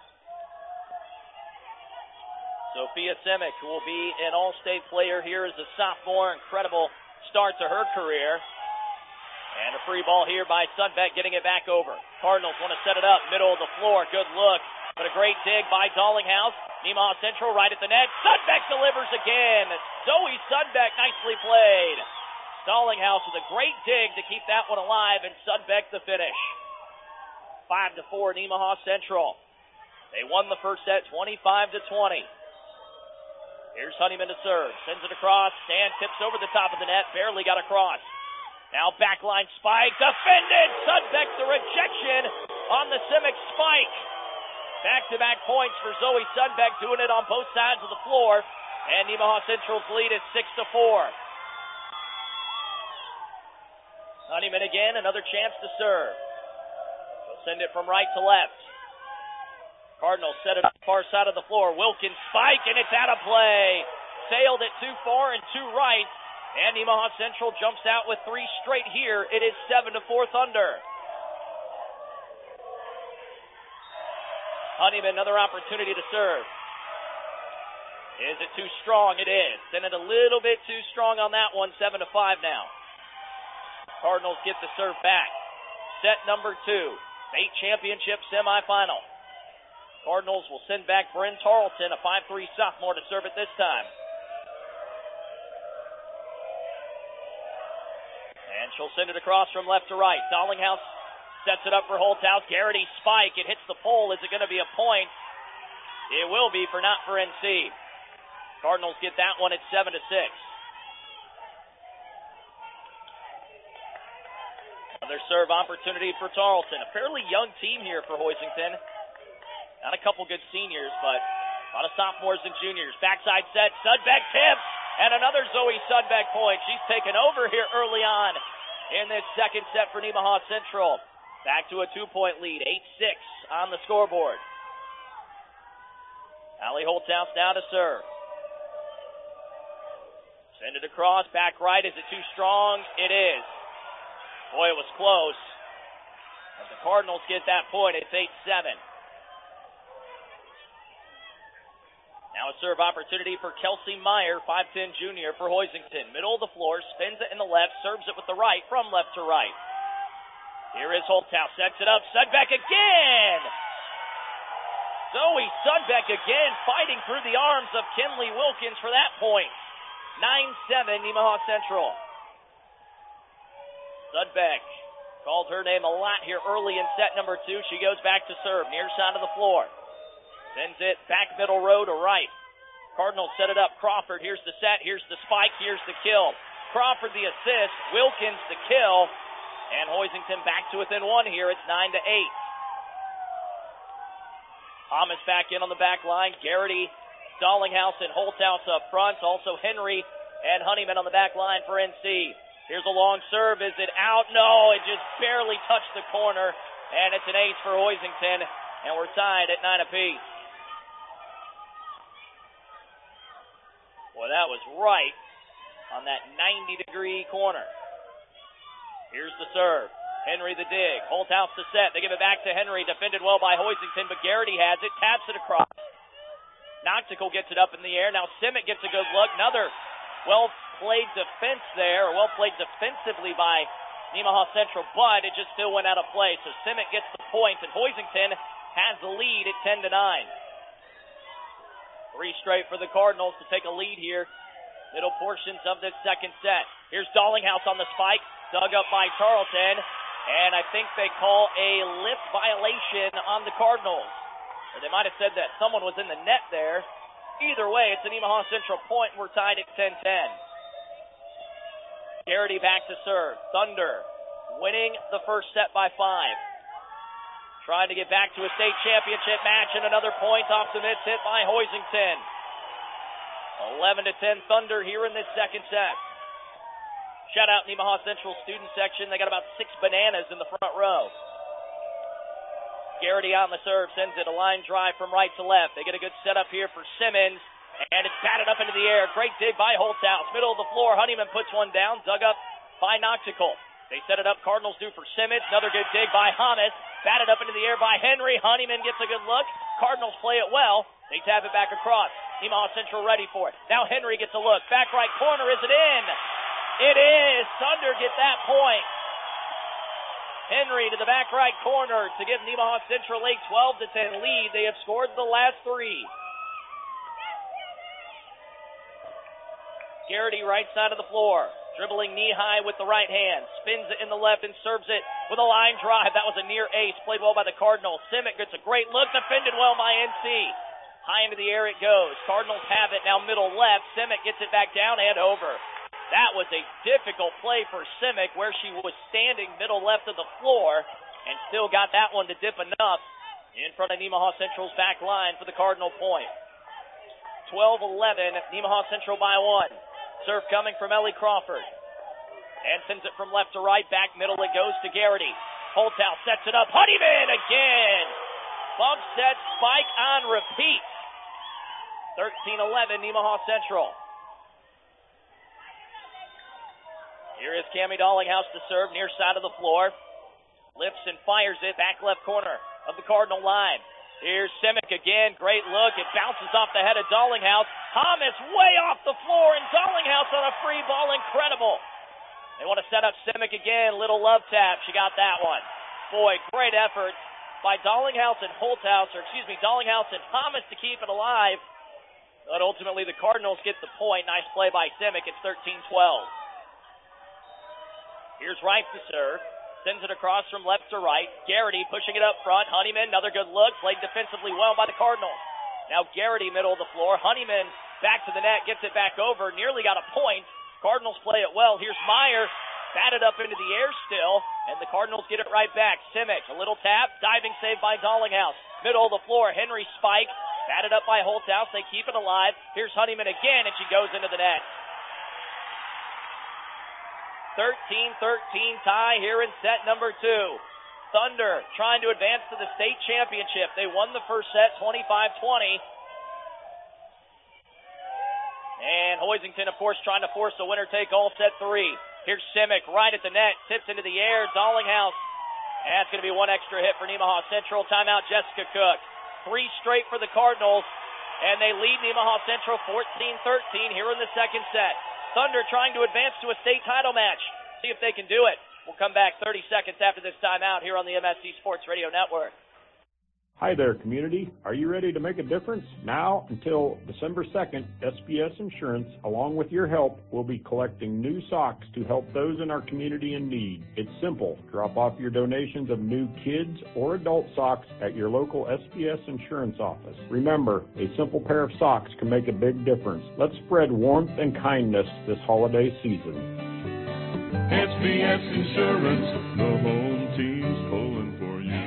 Sophia Simic, who will be an all-state player here as a sophomore. Incredible start to her career. And a free ball here by Sudbeck, getting it back over. Cardinals want to set it up, middle of the floor. Good look, but a great dig by Dollinghouse. Nemaha Central right at the net. Sudbeck delivers again. Zoe Sudbeck, nicely played. Dollinghouse with a great dig to keep that one alive, and Sudbeck the finish. Five to four, Nemaha Central. They won the first set, twenty-five to twenty. Here's Honeyman to serve. Sends it across. Stan tips over the top of the net. Barely got across. Now backline spike. Defended. Sudbeck the rejection on the Simic spike. Back-to-back points for Zoe Sudbeck, doing it on both sides of the floor. And Nemaha Central's lead is six to four. Honeyman again, another chance to serve. He'll send it from right to left. Cardinals set it up far side of the floor. Wilkins spike, and it's out of play. Sailed it too far and too right. And Nemaha Central jumps out with three straight here. It is seven to four Thunder. Honeyman, another opportunity to serve. Is it too strong? It is. Send it a little bit too strong on that one. Seven to five now. Cardinals get the serve back. Set number two. State championship semifinal. Cardinals will send back Bryn Tarleton, a five three sophomore, to serve it this time. And she'll send it across from left to right. Dollinghouse sets it up for Holthouse. Garrity spike. It hits the pole. Is it going to be a point? It will be, for not for N C. Cardinals get that one at seven to six. Another serve opportunity for Tarleton. A fairly young team here for Hoisington. Not a couple good seniors, but a lot of sophomores and juniors. Backside set, Sudbeck tips, and another Zoe Sudbeck point. She's taken over here early on in this second set for Nemaha Central. Back to a two-point lead, eight six on the scoreboard. Allie Holthouse now to serve. Send it across, back right. Is it too strong? It is. Boy, it was close. But the Cardinals get that point. It's eight seven. Now a serve opportunity for Kelsey Meyer, five ten junior for Hoisington. Middle of the floor, spins it in the left, serves it with the right, from left to right. Here is Holthouse, sets it up, Sudbeck again! Zoe Sudbeck again, fighting through the arms of Kinley Wilkins for that point. nine seven, Nemaha Central. Sudbeck called her name a lot here early in set number two. She goes back to serve, near side of the floor. Sends it back middle row to right. Cardinals set it up. Crawford, here's the set, here's the spike, here's the kill. Crawford the assist, Wilkins the kill, and Hoisington back to within one here. It's nine to eight. Thomas back in on the back line. Garrity, Dollinghouse, and Holthouse up front. Also Henry and Honeyman on the back line for N C. Here's a long serve. Is it out? No, it just barely touched the corner, and it's an ace for Hoisington, and we're tied at nine apiece. Boy, that was right on that ninety-degree corner. Here's the serve. Henry the dig. Holthouse the set. They give it back to Henry. Defended well by Hoisington, but Garrity has it. Taps it across. Noctical gets it up in the air. Now Simic gets a good look. Another well-played defense there, or well-played defensively by Nemaha Central, but it just still went out of play. So Simic gets the point, and Hoisington has the lead at ten to nine. Three straight for the Cardinals to take a lead here. Middle portions of this second set. Here's Dollinghouse on the spike. Dug up by Tarleton, and I think they call a lift violation on the Cardinals. Or they might have said that someone was in the net there. Either way, it's an Nemaha Central point. We're tied at ten ten. Garrity back to serve. Thunder winning the first set by five. Trying to get back to a state championship match, and another point off the miss hit by Hoisington. eleven to ten Thunder here in this second set. Shout out Nemaha Central student section. They got about six bananas in the front row. Garrity on the serve, sends it a line drive from right to left. They get a good setup here for Simmons, and it's batted up into the air. Great dig by Holthouse. Middle of the floor, Honeyman puts one down, dug up by Noctical. They set it up, Cardinals do for Simmons. Another good dig by Hamas. Batted up into the air by Henry. Honeyman gets a good look. Cardinals play it well. They tap it back across. Nemaha Central ready for it. Now Henry gets a look. Back right corner, is it in? It is. Thunder get that point. Henry to the back right corner to give Nemaha Central a twelve to ten lead. They have scored the last three. Garrity right side of the floor. Dribbling knee-high with the right hand. Spins it in the left and serves it with a line drive. That was a near ace. Played well by the Cardinals. Simic gets a great look. Defended well by N C. High into the air it goes. Cardinals have it now middle left. Simic gets it back down and over. That was a difficult play for Simic where she was standing middle left of the floor and still got that one to dip enough in front of Nemaha Central's back line for the Cardinal point. twelve eleven, Nemaha Central by one. Serve coming from Ellie Crawford. And sends it from left to right. Back middle it goes to Garrity. Holthouse sets it up. Honeyman again! Bump set, spike on repeat. thirteen eleven, Nemaha Central. Here is Cammie Dollinghouse to serve near side of the floor. Lifts and fires it back left corner of the Cardinal line. Here's Simic again. Great look. It bounces off the head of Dollinghouse. Hamas way off the floor, and Dollinghouse on a free ball. Incredible. They want to set up Simic again. Little love tap. She got that one. Boy, great effort by Dollinghouse and Holthouse, or excuse me, Dollinghouse and Hamas to keep it alive. But ultimately the Cardinals get the point. Nice play by Simic. It's thirteen twelve. Here's Rice to serve. Sends it across from left to right. Garrity pushing it up front. Honeyman, another good look. Played defensively well by the Cardinals. Now Garrity, middle of the floor. Honeyman back to the net. Gets it back over. Nearly got a point. Cardinals play it well. Here's Meyer. batted up into the air still, and the Cardinals get it right back. Simic, a little tap, diving save by Dollinghouse. Middle of the floor, Henry spike, batted up by Holthouse. They keep it alive. Here's Honeyman again, and she goes into the net. thirteen thirteen tie here in set number two. Thunder trying to advance to the state championship. They won the first set twenty-five twenty. And Hoisington, of course, trying to force a winner-take-all set three. Here's Simic right at the net, tips into the air. Dollinghouse. And that's going to be one extra hit for Nemaha Central. Timeout, Jessica Cook. Three straight for the Cardinals, and they lead Nemaha Central fourteen thirteen here in the second set. Thunder trying to advance to a state title match. See if they can do it. We'll come back thirty seconds after this timeout here on the M S C Sports Radio Network. Hi there, community. Are you ready to make a difference? Now until December second, S B S Insurance, along with your help, will be collecting new socks to help those in our community in need. It's simple. Drop off your donations of new kids or adult socks at your local S B S Insurance office. Remember, a simple pair of socks can make a big difference. Let's spread warmth and kindness this holiday season. S B S Insurance, the home team's pulling for you.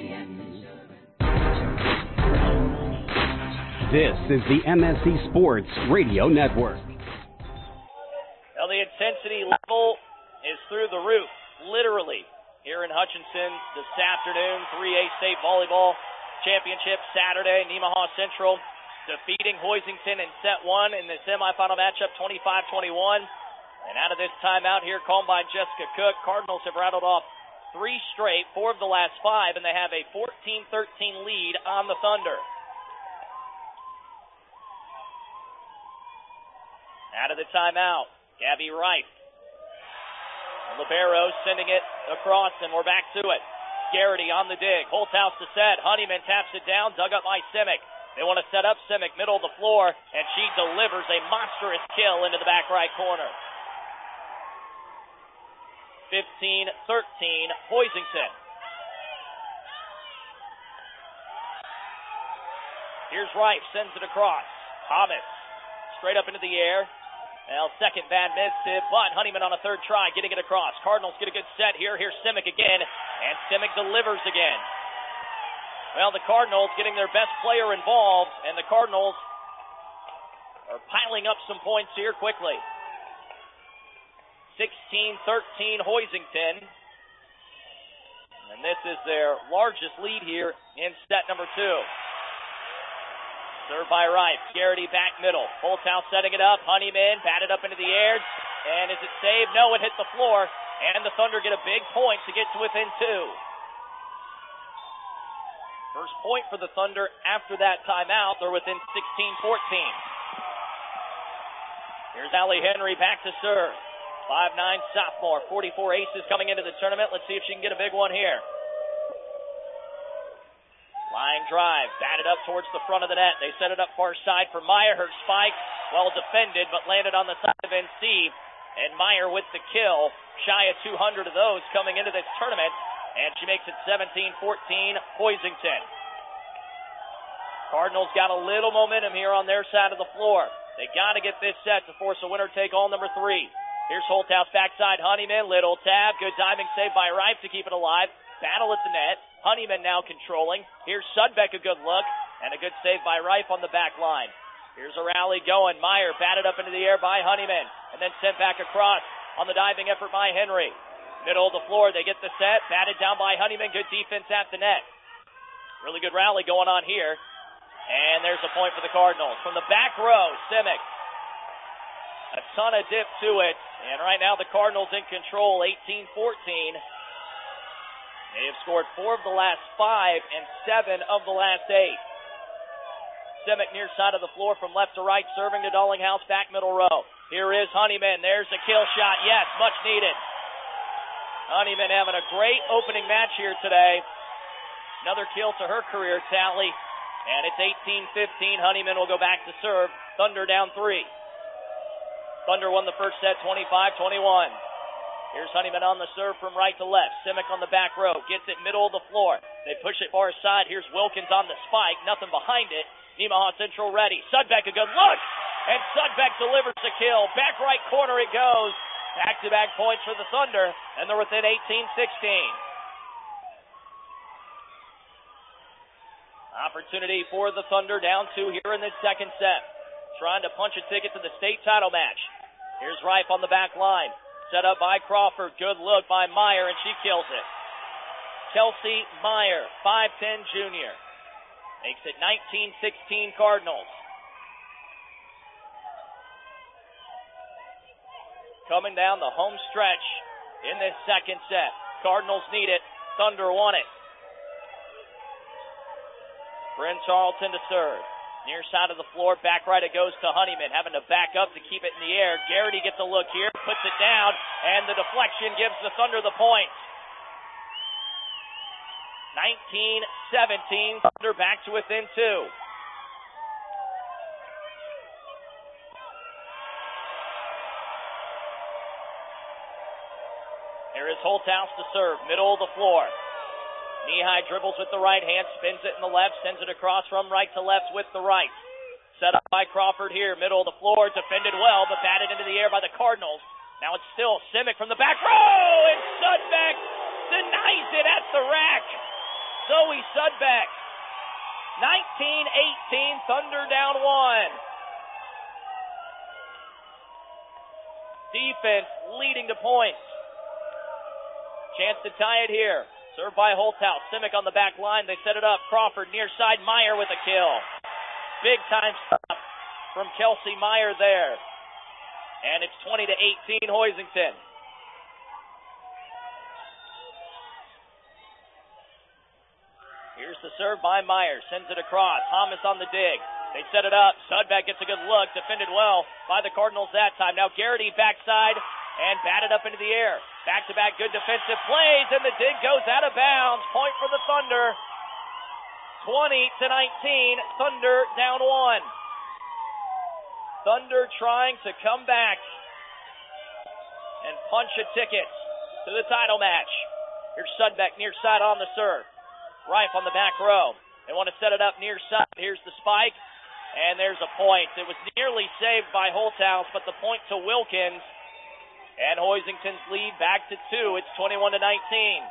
This is the M S C Sports Radio Network. Well, the intensity level is through the roof, literally, here in Hutchinson this afternoon. three A State Volleyball Championship Saturday. Nemaha Central defeating Hoisington in set one in the semifinal matchup, twenty-five twenty-one. And out of this timeout here, called by Jessica Cook, Cardinals have rattled off three straight, four of the last five, and they have a fourteen thirteen lead on the Thunder. Out of the timeout, Gabby Wright. Libero sending it across, and we're back to it. Garrity on the dig. Holthouse to set. Honeyman taps it down, dug up by Simic. They want to set up Simic, middle of the floor, and she delivers a monstrous kill into the back right corner. fifteen thirteen, Hoisington. Here's Wright, sends it across. Thomas, straight up into the air. Well, second bad miss tip, but Honeyman on a third try, getting it across. Cardinals get a good set here. Here's Simic again, and Simic delivers again. Well, the Cardinals getting their best player involved, and the Cardinals are piling up some points here quickly. sixteen thirteen Hoisington. And this is their largest lead here in set number two. Served by Wright. Garrity back middle. Holthouse setting it up. Honeyman batted up into the air. And is it saved? No, it hit the floor. And the Thunder get a big point to get to within two. First point for the Thunder after that timeout. They're within sixteen fourteen. Here's Allie Henry back to serve. five nine sophomore. forty-four aces coming into the tournament. Let's see if she can get a big one here. Line drive, batted up towards the front of the net. They set it up far side for Meyer. Her spike, well defended, but landed on the side of N C. And Meyer with the kill, shy of two hundred of those coming into this tournament. And she makes it seventeen fourteen, Hoisington. Cardinals got a little momentum here on their side of the floor. They got to get this set to force a winner-take-all number three. Here's Holthouse backside Honeyman, little tab, good diving save by Wright to keep it alive. Battle at the net. Honeyman now controlling. Here's Sudbeck, a good look, and a good save by Rife on the back line. Here's a rally going. Meyer batted up into the air by Honeyman, and then sent back across on the diving effort by Henry. Middle of the floor, they get the set, batted down by Honeyman. Good defense at the net. Really good rally going on here. And there's a point for the Cardinals. From the back row, Simic. A ton of dip to it. And right now the Cardinals in control, eighteen fourteen. They have scored four of the last five and seven of the last eight. Simic near side of the floor from left to right, serving to Dollinghouse, back middle row. Here is Honeyman. There's a kill shot. Yes, much needed. Honeyman having a great opening match here today. Another kill to her career tally. And it's eighteen fifteen. Honeyman will go back to serve. Thunder down three. Thunder won the first set twenty-five twenty-one. Here's Honeyman on the serve from right to left. Simic on the back row. Gets it middle of the floor. They push it far side. Here's Wilkins on the spike. Nothing behind it. Nemaha Central ready. Sudbeck a good look. And Sudbeck delivers the kill. Back right corner it goes. Back-to-back points for the Thunder, and they're within eighteen sixteen. Opportunity for the Thunder, down two here in this second set. Trying to punch a ticket to the state title match. Here's Reif on the back line. Set up by Crawford. Good look by Meyer, and she kills it. Kelsey Meyer, five ten junior. Makes it nineteen sixteen Cardinals. Coming down the home stretch in this second set. Cardinals need it. Thunder want it. Bryn Charlton to serve. Near side of the floor, back right it goes to Honeyman, having to back up to keep it in the air. Garrity gets a look here, puts it down, and the deflection gives the Thunder the point. nineteen seventeen, Thunder back to within two. Here is Holthouse to serve, middle of the floor. Knee-high dribbles with the right hand, spins it in the left, sends it across from right to left with the right. Set up by Crawford here, middle of the floor, defended well, but batted into the air by the Cardinals. Now it's still Simic from the back row, and Sudbeck denies it at the rack. Zoe Sudbeck. nineteen eighteen, Thunder down one. Defense leading to points. Chance to tie it here. Served by Holthouse. Simic on the back line. They set it up. Crawford near side. Meyer with a kill. Big time stop from Kelsey Meyer there. And it's twenty to eighteen Hoisington. Here's the serve by Meyer. Sends it across. Thomas on the dig. They set it up. Sudbeck gets a good look. Defended well by the Cardinals that time. Now Garrity backside and batted up into the air. Back-to-back good defensive plays, and the dig goes out of bounds. Point for the Thunder. twenty to nineteen. Thunder down one. Thunder trying to come back and punch a ticket to the title match. Here's Sudbeck near side on the serve. Reif on the back row. They want to set it up near side. Here's the spike, and there's a point. It was nearly saved by Holthouse, but the point to Wilkins. And Hoisington's lead back to two. It's twenty-one to nineteen.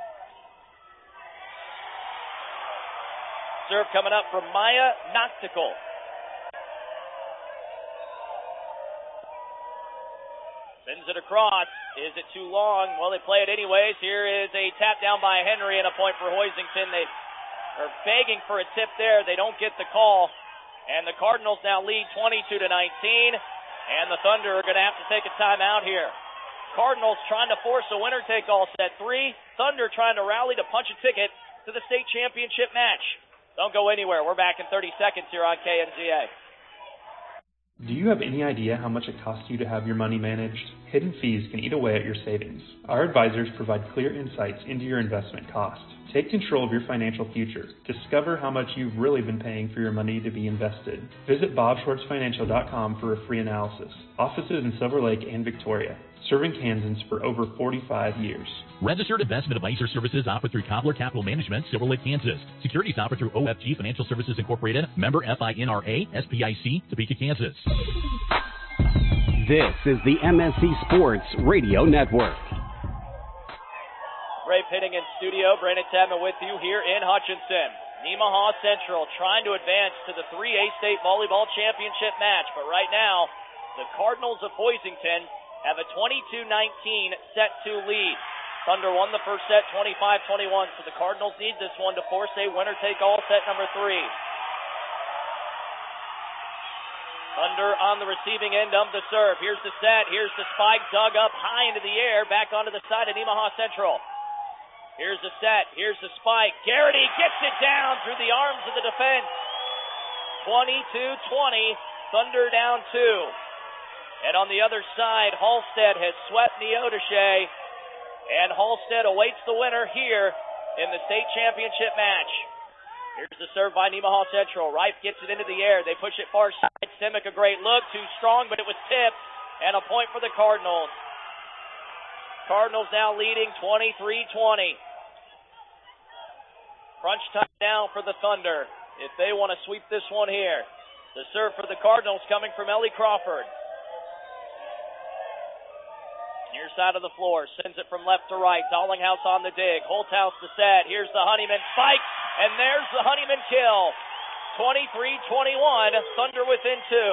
Serve coming up from Maya Noctical. Sends it across. Is it too long? Well, they play it anyways. Here is a tap down by Henry and a point for Hoisington. They are begging for a tip there. They don't get the call. And the Cardinals now lead twenty-two to nineteen. And the Thunder are going to have to take a timeout here. Cardinals trying to force a winner-take-all set three. Thunder trying to rally to punch a ticket to the state championship match. Don't go anywhere. We're back in thirty seconds here on K N Z A. Do you have any idea how much it costs you to have your money managed? Hidden fees can eat away at your savings. Our advisors provide clear insights into your investment costs. Take control of your financial future. Discover how much you've really been paying for your money to be invested. Visit bob schwartz financial dot com for a free analysis. Offices in Silver Lake and Victoria. Serving Kansans for over forty-five years. Registered investment advisor services offered through Cobbler Capital Management, Silver Lake, Kansas. Securities offered through O F G Financial Services Incorporated, member FINRA, S P I C, Topeka, Kansas. This is the M S C Sports Radio Network. Ray Pitting in studio. Brandon Tadman with you here in Hutchinson. Nemaha Central trying to advance to the three A State Volleyball Championship match. But right now, the Cardinals of Hoisington have a twenty-two nineteen set two lead. Thunder won the first set twenty-five twenty-one, so the Cardinals need this one to force a winner-take-all set number three. Thunder on the receiving end of the serve. Here's the set. Here's the spike dug up high into the air, back onto the side of Nemaha Central. Here's the set. Here's the spike. Garrity gets it down through the arms of the defense. twenty-two twenty, Thunder down two. And on the other side, Halstead has swept Neodesha, and Halstead awaits the winner here in the state championship match. Here's the serve by Nemaha Central. Reif gets it into the air. They push it far side. Simic a great look. Too strong, but it was tipped. And a point for the Cardinals. Cardinals now leading twenty-three twenty. Crunch time now for the Thunder if they want to sweep this one here. The serve for the Cardinals coming from Ellie Crawford. Near near side of the floor, sends it from left to right. Dollinghouse on the dig. Holthouse to set. Here's the Honeyman spike, and there's the Honeyman kill. twenty-three twenty-one, Thunder within two.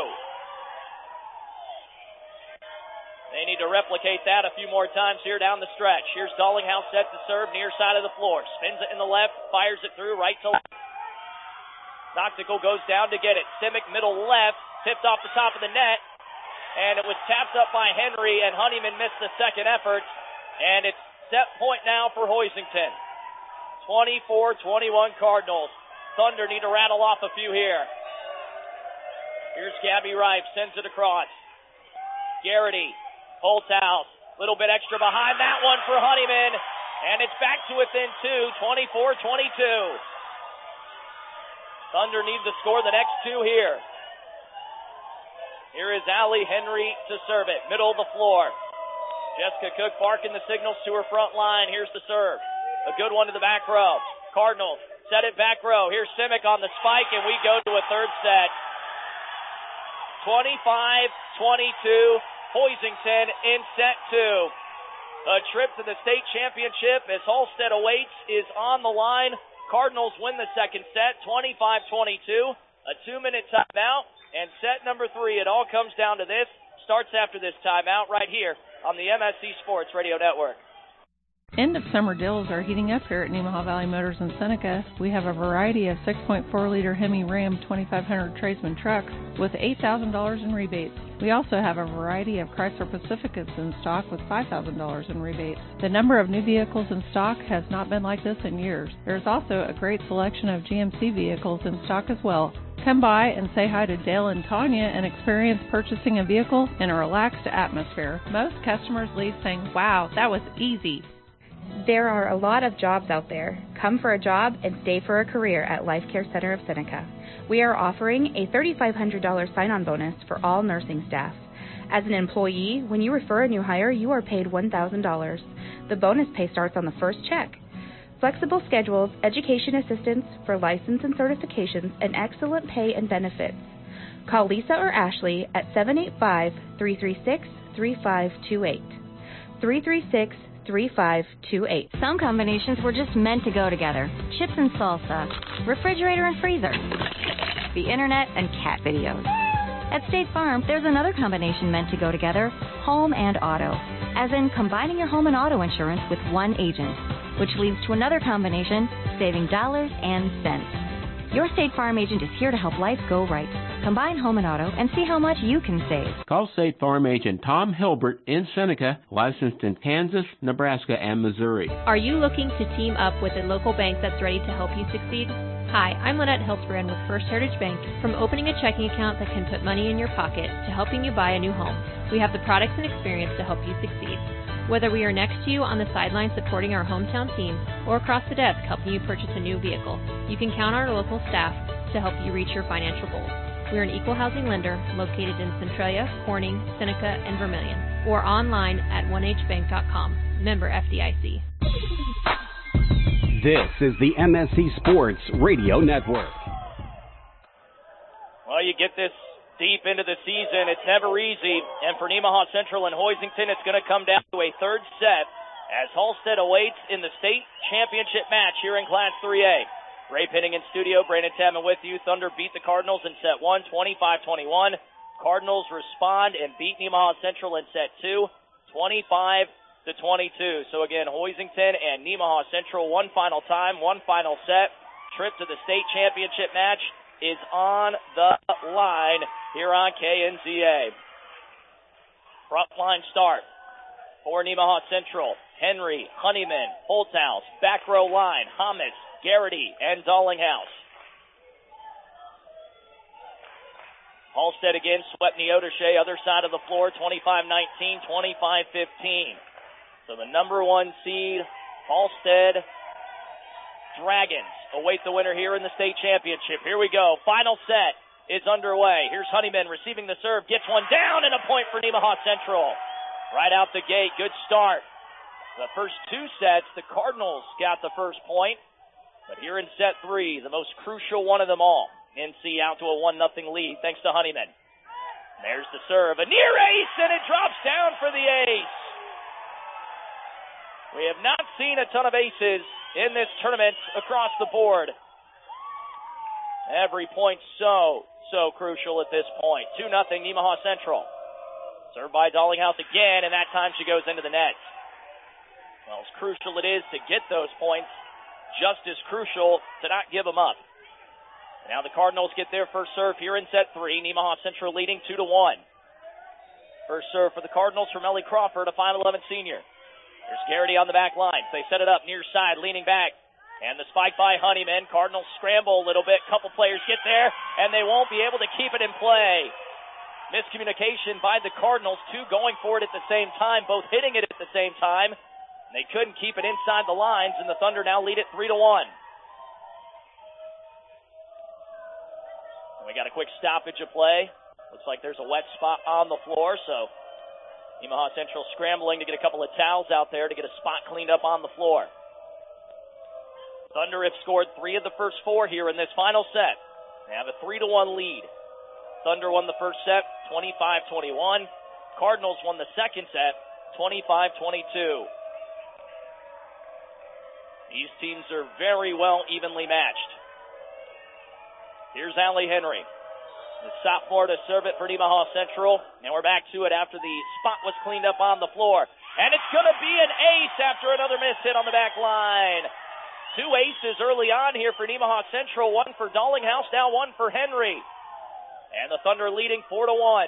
They need to replicate that a few more times here down the stretch. Here's Dollinghouse set to serve, near side of the floor. Spins it in the left, fires it through, right to left. Noctical goes down to get it. Simic middle left, tipped off the top of the net, and it was tapped up by Henry, and Honeyman missed the second effort, and it's set point now for Hoisington. twenty-four twenty-one Cardinals. Thunder need to rattle off a few here. Here's Gabby Rife, sends it across. Garrity, Holthouse, little bit extra behind that one for Honeyman, and it's back to within two, twenty-four twenty-two. Thunder need to score the next two here. Here is Allie Henry to serve it, middle of the floor. Jessica Cook barking the signals to her front line. Here's the serve. A good one to the back row. Cardinals set it back row. Here's Simic on the spike, and we go to a third set. twenty-five twenty-two, Hoisington in set two. A trip to the state championship as Halstead awaits is on the line. Cardinals win the second set, twenty-five twenty-two. A two-minute timeout, and set number three. It all comes down to this. Starts after this timeout right here on the M S C Sports Radio Network. End of summer deals are heating up here at Nemaha Valley Motors in Seneca. We have a variety of six point four liter Hemi Ram twenty-five hundred Tradesman trucks with eight thousand dollars in rebates. We also have a variety of Chrysler Pacificas in stock with five thousand dollars in rebates. The number of new vehicles in stock has not been like this in years. There's also a great selection of G M C vehicles in stock as well. Come by and say hi to Dale and Tanya and experience purchasing a vehicle in a relaxed atmosphere. Most customers leave saying, wow, that was easy. There are a lot of jobs out there. Come for a job and stay for a career at Life Care Center of Seneca. We are offering a three thousand five hundred dollars sign-on bonus for all nursing staff. As an employee, when you refer a new hire, you are paid one thousand dollars. The bonus pay starts on the first check. Flexible schedules, education assistance for license and certifications, and excellent pay and benefits. Call Lisa or Ashley at seven eight five, three three six, three five two eight. three three six, three five two eight. Some combinations were just meant to go together. Chips and salsa, refrigerator and freezer, the internet and cat videos. At State Farm, there's another combination meant to go together, home and auto, as in combining your home and auto insurance with one agent, which leads to another combination, saving dollars and cents. Your State Farm agent is here to help life go right. Combine home and auto and see how much you can save. Call State Farm agent Tom Hilbert in Seneca, licensed in Kansas, Nebraska, and Missouri. Are you looking to team up with a local bank that's ready to help you succeed? Hi, I'm Lynette Hilsbrand with First Heritage Bank. From opening a checking account that can put money in your pocket to helping you buy a new home, we have the products and experience to help you succeed. Whether we are next to you on the sidelines supporting our hometown team or across the desk helping you purchase a new vehicle, you can count on our local staff to help you reach your financial goals. We are an equal housing lender located in Centralia, Corning, Seneca, and Vermilion, or online at one h bank dot com. Member F D I C. This is the M S C Sports Radio Network. Well, you get this deep into the season, it's never easy, and for Nemaha Central and Hoisington, it's going to come down to a third set as Halstead awaits in the state championship match here in Class three A. Ray Pinning in studio, Brandon Tamman with you. Thunder beat the Cardinals in set one, twenty-five twenty-one. Cardinals respond and beat Nemaha Central in set two, twenty-five to twenty-two. So again, Hoisington and Nemaha Central, one final time, one final set. Trip to the state championship match is on the line here on K N Z A. Front line start for Nemaha Central. Henry, Honeyman, Holthouse, back row line, Hamas, Garrity, and Dollinghouse. Halstead again, swept Neodesha, other side of the floor, twenty-five nineteen, twenty-five fifteen. So the number one seed, Halstead Dragons, await the winner here in the state championship. Here we go. Final set is underway. Here's Honeyman receiving the serve, gets one down, and a point for Nemaha Central. Right out the gate, good start. The first two sets, the Cardinals got the first point. But here in set three, the most crucial one of them all, N C out to a one nothing lead thanks to Honeyman. There's the serve, a near ace, and it drops down for the ace. We have not seen a ton of aces in this tournament across the board. Every point so, so crucial at this point. two nothing Nemaha Central. Served by Dollinghouse again, and that time she goes into the net. Well, as crucial it is to get those points, just as crucial to not give them up. And now the Cardinals get their first serve here in set three. Nemaha Central leading two to one. First serve for the Cardinals from Ellie Crawford, a five eleven senior. There's Garrity on the back line. They set it up near side, leaning back. And the spike by Honeyman. Cardinals scramble a little bit. Couple players get there, and they won't be able to keep it in play. Miscommunication by the Cardinals, two going for it at the same time, both hitting it at the same time. They couldn't keep it inside the lines, and the Thunder now lead it three to one. And we got a quick stoppage of play. Looks like there's a wet spot on the floor, so Nemaha Central scrambling to get a couple of towels out there to get a spot cleaned up on the floor. Thunder have scored three of the first four here in this final set. They have a three to one lead. Thunder won the first set, twenty-five twenty-one. Cardinals won the second set, twenty-five twenty-two. These teams are very well evenly matched. Here's Allie Henry, the sophomore, to serve it for Nemaha Central. And we're back to it after the spot was cleaned up on the floor. And it's going to be an ace after another miss hit on the back line. Two aces early on here for Nemaha Central. One for Dollinghouse, now one for Henry. And the Thunder leading four to one.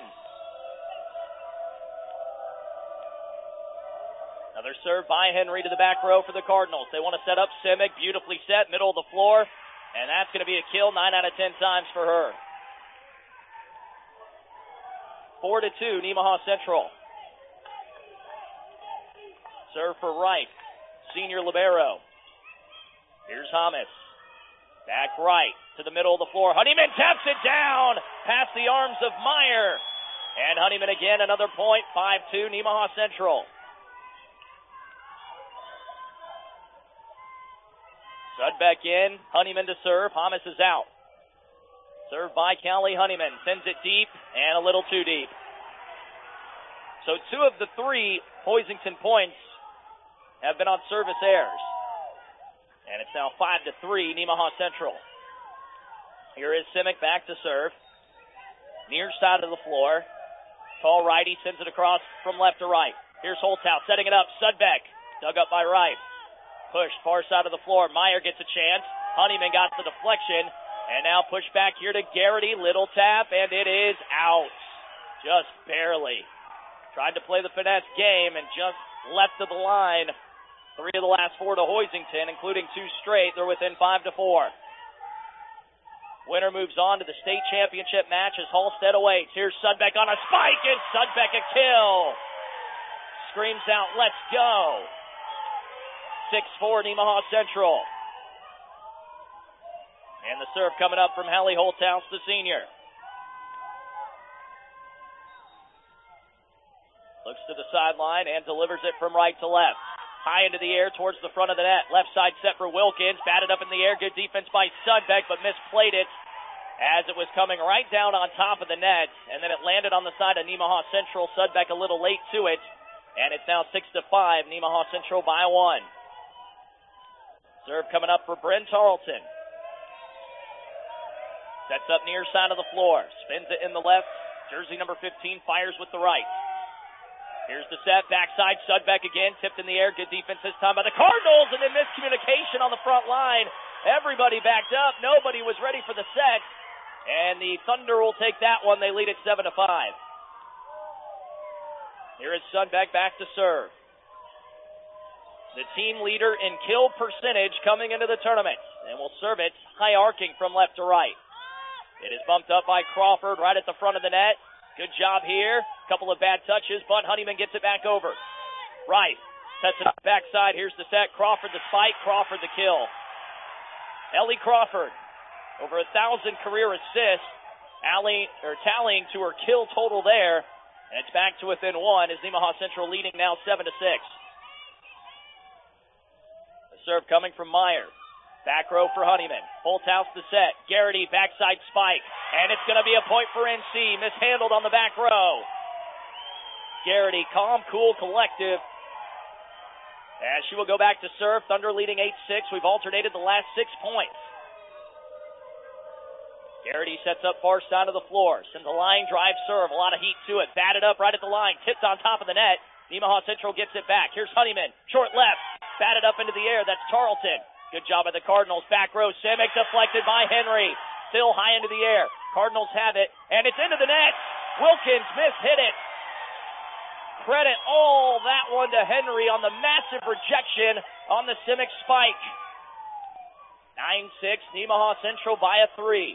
Another serve by Henry to the back row for the Cardinals. They want to set up Simic, beautifully set, middle of the floor. And that's going to be a kill nine out of ten times for her. Four to two, Nemaha Central. Serve for Wright, senior libero. Here's Hamas. Back right to the middle of the floor. Honeyman taps it down past the arms of Meyer. And Honeyman again, another point, five two, Nemaha Central. Sudbeck in, Honeyman to serve. Hamas is out. Served by Callie Honeyman. Sends it deep and a little too deep. So two of the three Hoisington points have been on service errors. And it's now five to three, Nemaha Central. Here is Simic back to serve. Near side of the floor. Tall righty sends it across from left to right. Here's Holthouse setting it up. Sudbeck dug up by Wright. Pushed far side of the floor. Meyer gets a chance. Honeyman got the deflection. And now push back here to Garrity. Little tap, and it is out. Just barely. Tried to play the finesse game and just left of the line. Three of the last four to Hoisington, including two straight. They're within five to four. Winner moves on to the state championship match as Halstead awaits. Here's Sudbeck on a spike, and Sudbeck a kill. Screams out, let's go. six four, Nemaha Central. And the serve coming up from Hallie Holthouse, the senior. Looks to the sideline and delivers it from right to left. High into the air towards the front of the net. Left side set for Wilkins. Batted up in the air. Good defense by Sudbeck, but misplayed it as it was coming right down on top of the net. And then it landed on the side of Nemaha Central. Sudbeck a little late to it. And it's now six to five. Nemaha Central by one. Serve coming up for Bryn Tarleton. Sets up near side of the floor. Spins it in the left. Jersey number fifteen fires with the right. Here's the set. Backside. Sudbeck again. Tipped in the air. Good defense this time by the Cardinals. And then miscommunication on the front line. Everybody backed up. Nobody was ready for the set. And the Thunder will take that one. They lead it seven to five. Here is Sudbeck back to serve. The team leader in kill percentage coming into the tournament. And will serve it high arcing from left to right. It is bumped up by Crawford right at the front of the net. Good job here. Couple of bad touches, but Honeyman gets it back over. Right. Sets it up backside. Here's the set. Crawford the spike. Crawford the kill. Ellie Crawford. Over a thousand career assists. Allie, or tallying to her kill total there. And it's back to within one as Nemaha Central leading now seven to six. The serve coming from Meyer. Back row for Honeyman. Holthouse the set. Garrity backside spike. And it's going to be a point for N C. Mishandled on the back row. Garrity, calm, cool, collective. As she will go back to serve, Thunder leading eight six. We've alternated the last six points. Garrity sets up far side of the floor. Sends a line drive serve. A lot of heat to it. Batted up right at the line. Tipped on top of the net. Nemaha Central gets it back. Here's Honeyman. Short left. Batted up into the air. That's Tarleton. Good job by the Cardinals. Back row. Simic deflected by Henry. Still high into the air. Cardinals have it. And it's into the net. Wilkins missed hit it. Credit all that one to Henry on the massive rejection on the Simic spike. nine six, Nemaha Central by a three.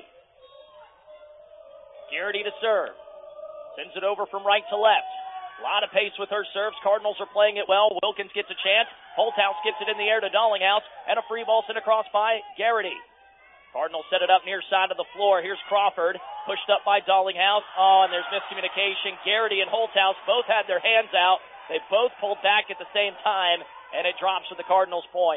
Garrity to serve. Sends it over from right to left. A lot of pace with her serves. Cardinals are playing it well. Wilkins gets a chance. Holthouse gets it in the air to Dallinghouse. And a free ball sent across by Garrity. Cardinals set it up near side of the floor. Here's Crawford, pushed up by Dallinghouse. Oh, and there's miscommunication. Garrity and Holthouse both had their hands out. They both pulled back at the same time, and it drops to the Cardinals' point.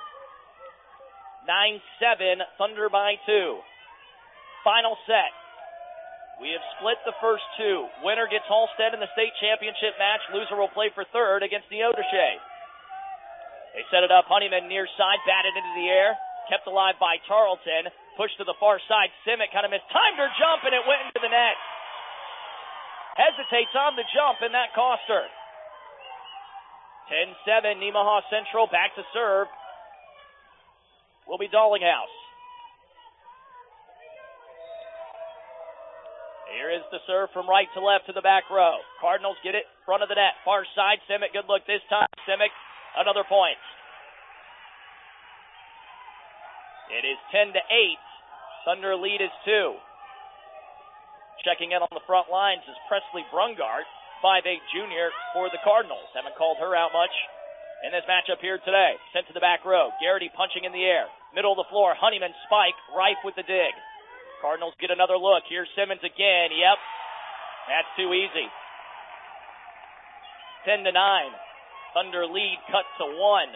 nine seven, Thunder by two. Final set. We have split the first two. Winner gets Halstead in the state championship match. Loser will play for third against Neodesha. They set it up. Honeyman near side, batted into the air. Kept alive by Tarleton. Pushed to the far side. Simic kind of missed. Timed her jump, and it went into the net. Hesitates on the jump, and that cost her. ten seven, Nemaha Central back to serve. Will be Dallinghouse. Here is the serve from right to left to the back row. Cardinals get it front of the net. Far side, Simic, good look this time. Simic, another point. It is ten to eight. Thunder lead is two. Checking in on the front lines is Presley Brungart, five eight junior for the Cardinals. Haven't called her out much in this matchup here today. Sent to the back row. Garrity punching in the air. Middle of the floor. Honeyman spike. Rife with the dig. Cardinals get another look. Here's Simmons again. Yep. That's too easy. ten to nine. Thunder lead cut to one.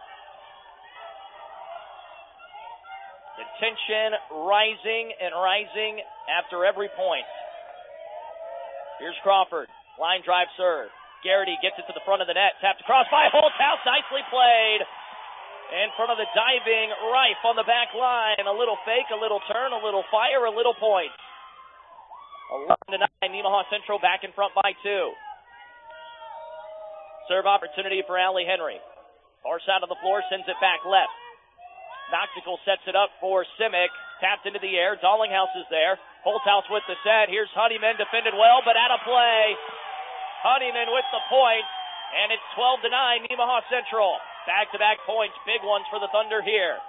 The tension rising and rising after every point. Here's Crawford. Line drive serve. Garrity gets it to the front of the net. Tapped across by Holthouse. Nicely played. In front of the diving Rife on the back line. A little fake, a little turn, a little fire, a little point. eleven to nine. Nemaha Central back in front by two. Serve opportunity for Allie Henry. Far side of the floor, sends it back left. Noxical sets it up for Simic. Tapped into the air. Dallinghouse is there. Holthouse with the set. Here's Honeyman, defended well, but out of play. Honeyman with the point, and it's twelve to nine, Nemaha Central. Back-to-back points, big ones for the Thunder here.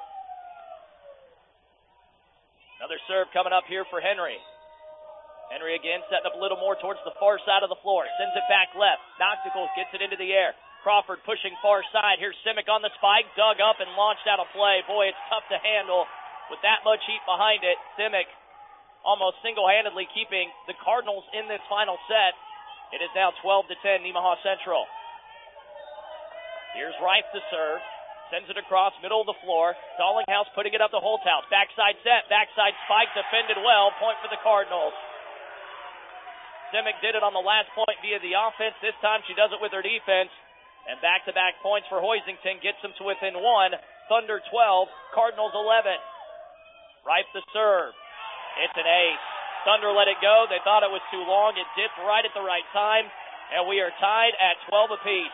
Another serve coming up here for Henry. Henry again setting up a little more towards the far side of the floor. Sends it back left. Noxical gets it into the air. Crawford pushing far side. Here's Simic on the spike. Dug up and launched out of play. Boy, it's tough to handle with that much heat behind it. Simic almost single-handedly keeping the Cardinals in this final set. It is now twelve to ten, Nemaha Central. Here's Rife to serve. Sends it across, middle of the floor. Dallinghouse putting it up to Holthouse. Backside set, backside spike, defended well. Point for the Cardinals. Simic did it on the last point via the offense. This time she does it with her defense. And back-to-back points for Hoisington gets them to within one. Thunder twelve, Cardinals eleven. Rife to serve. It's an ace. Thunder let it go. They thought it was too long. It dipped right at the right time. And we are tied at twelve apiece.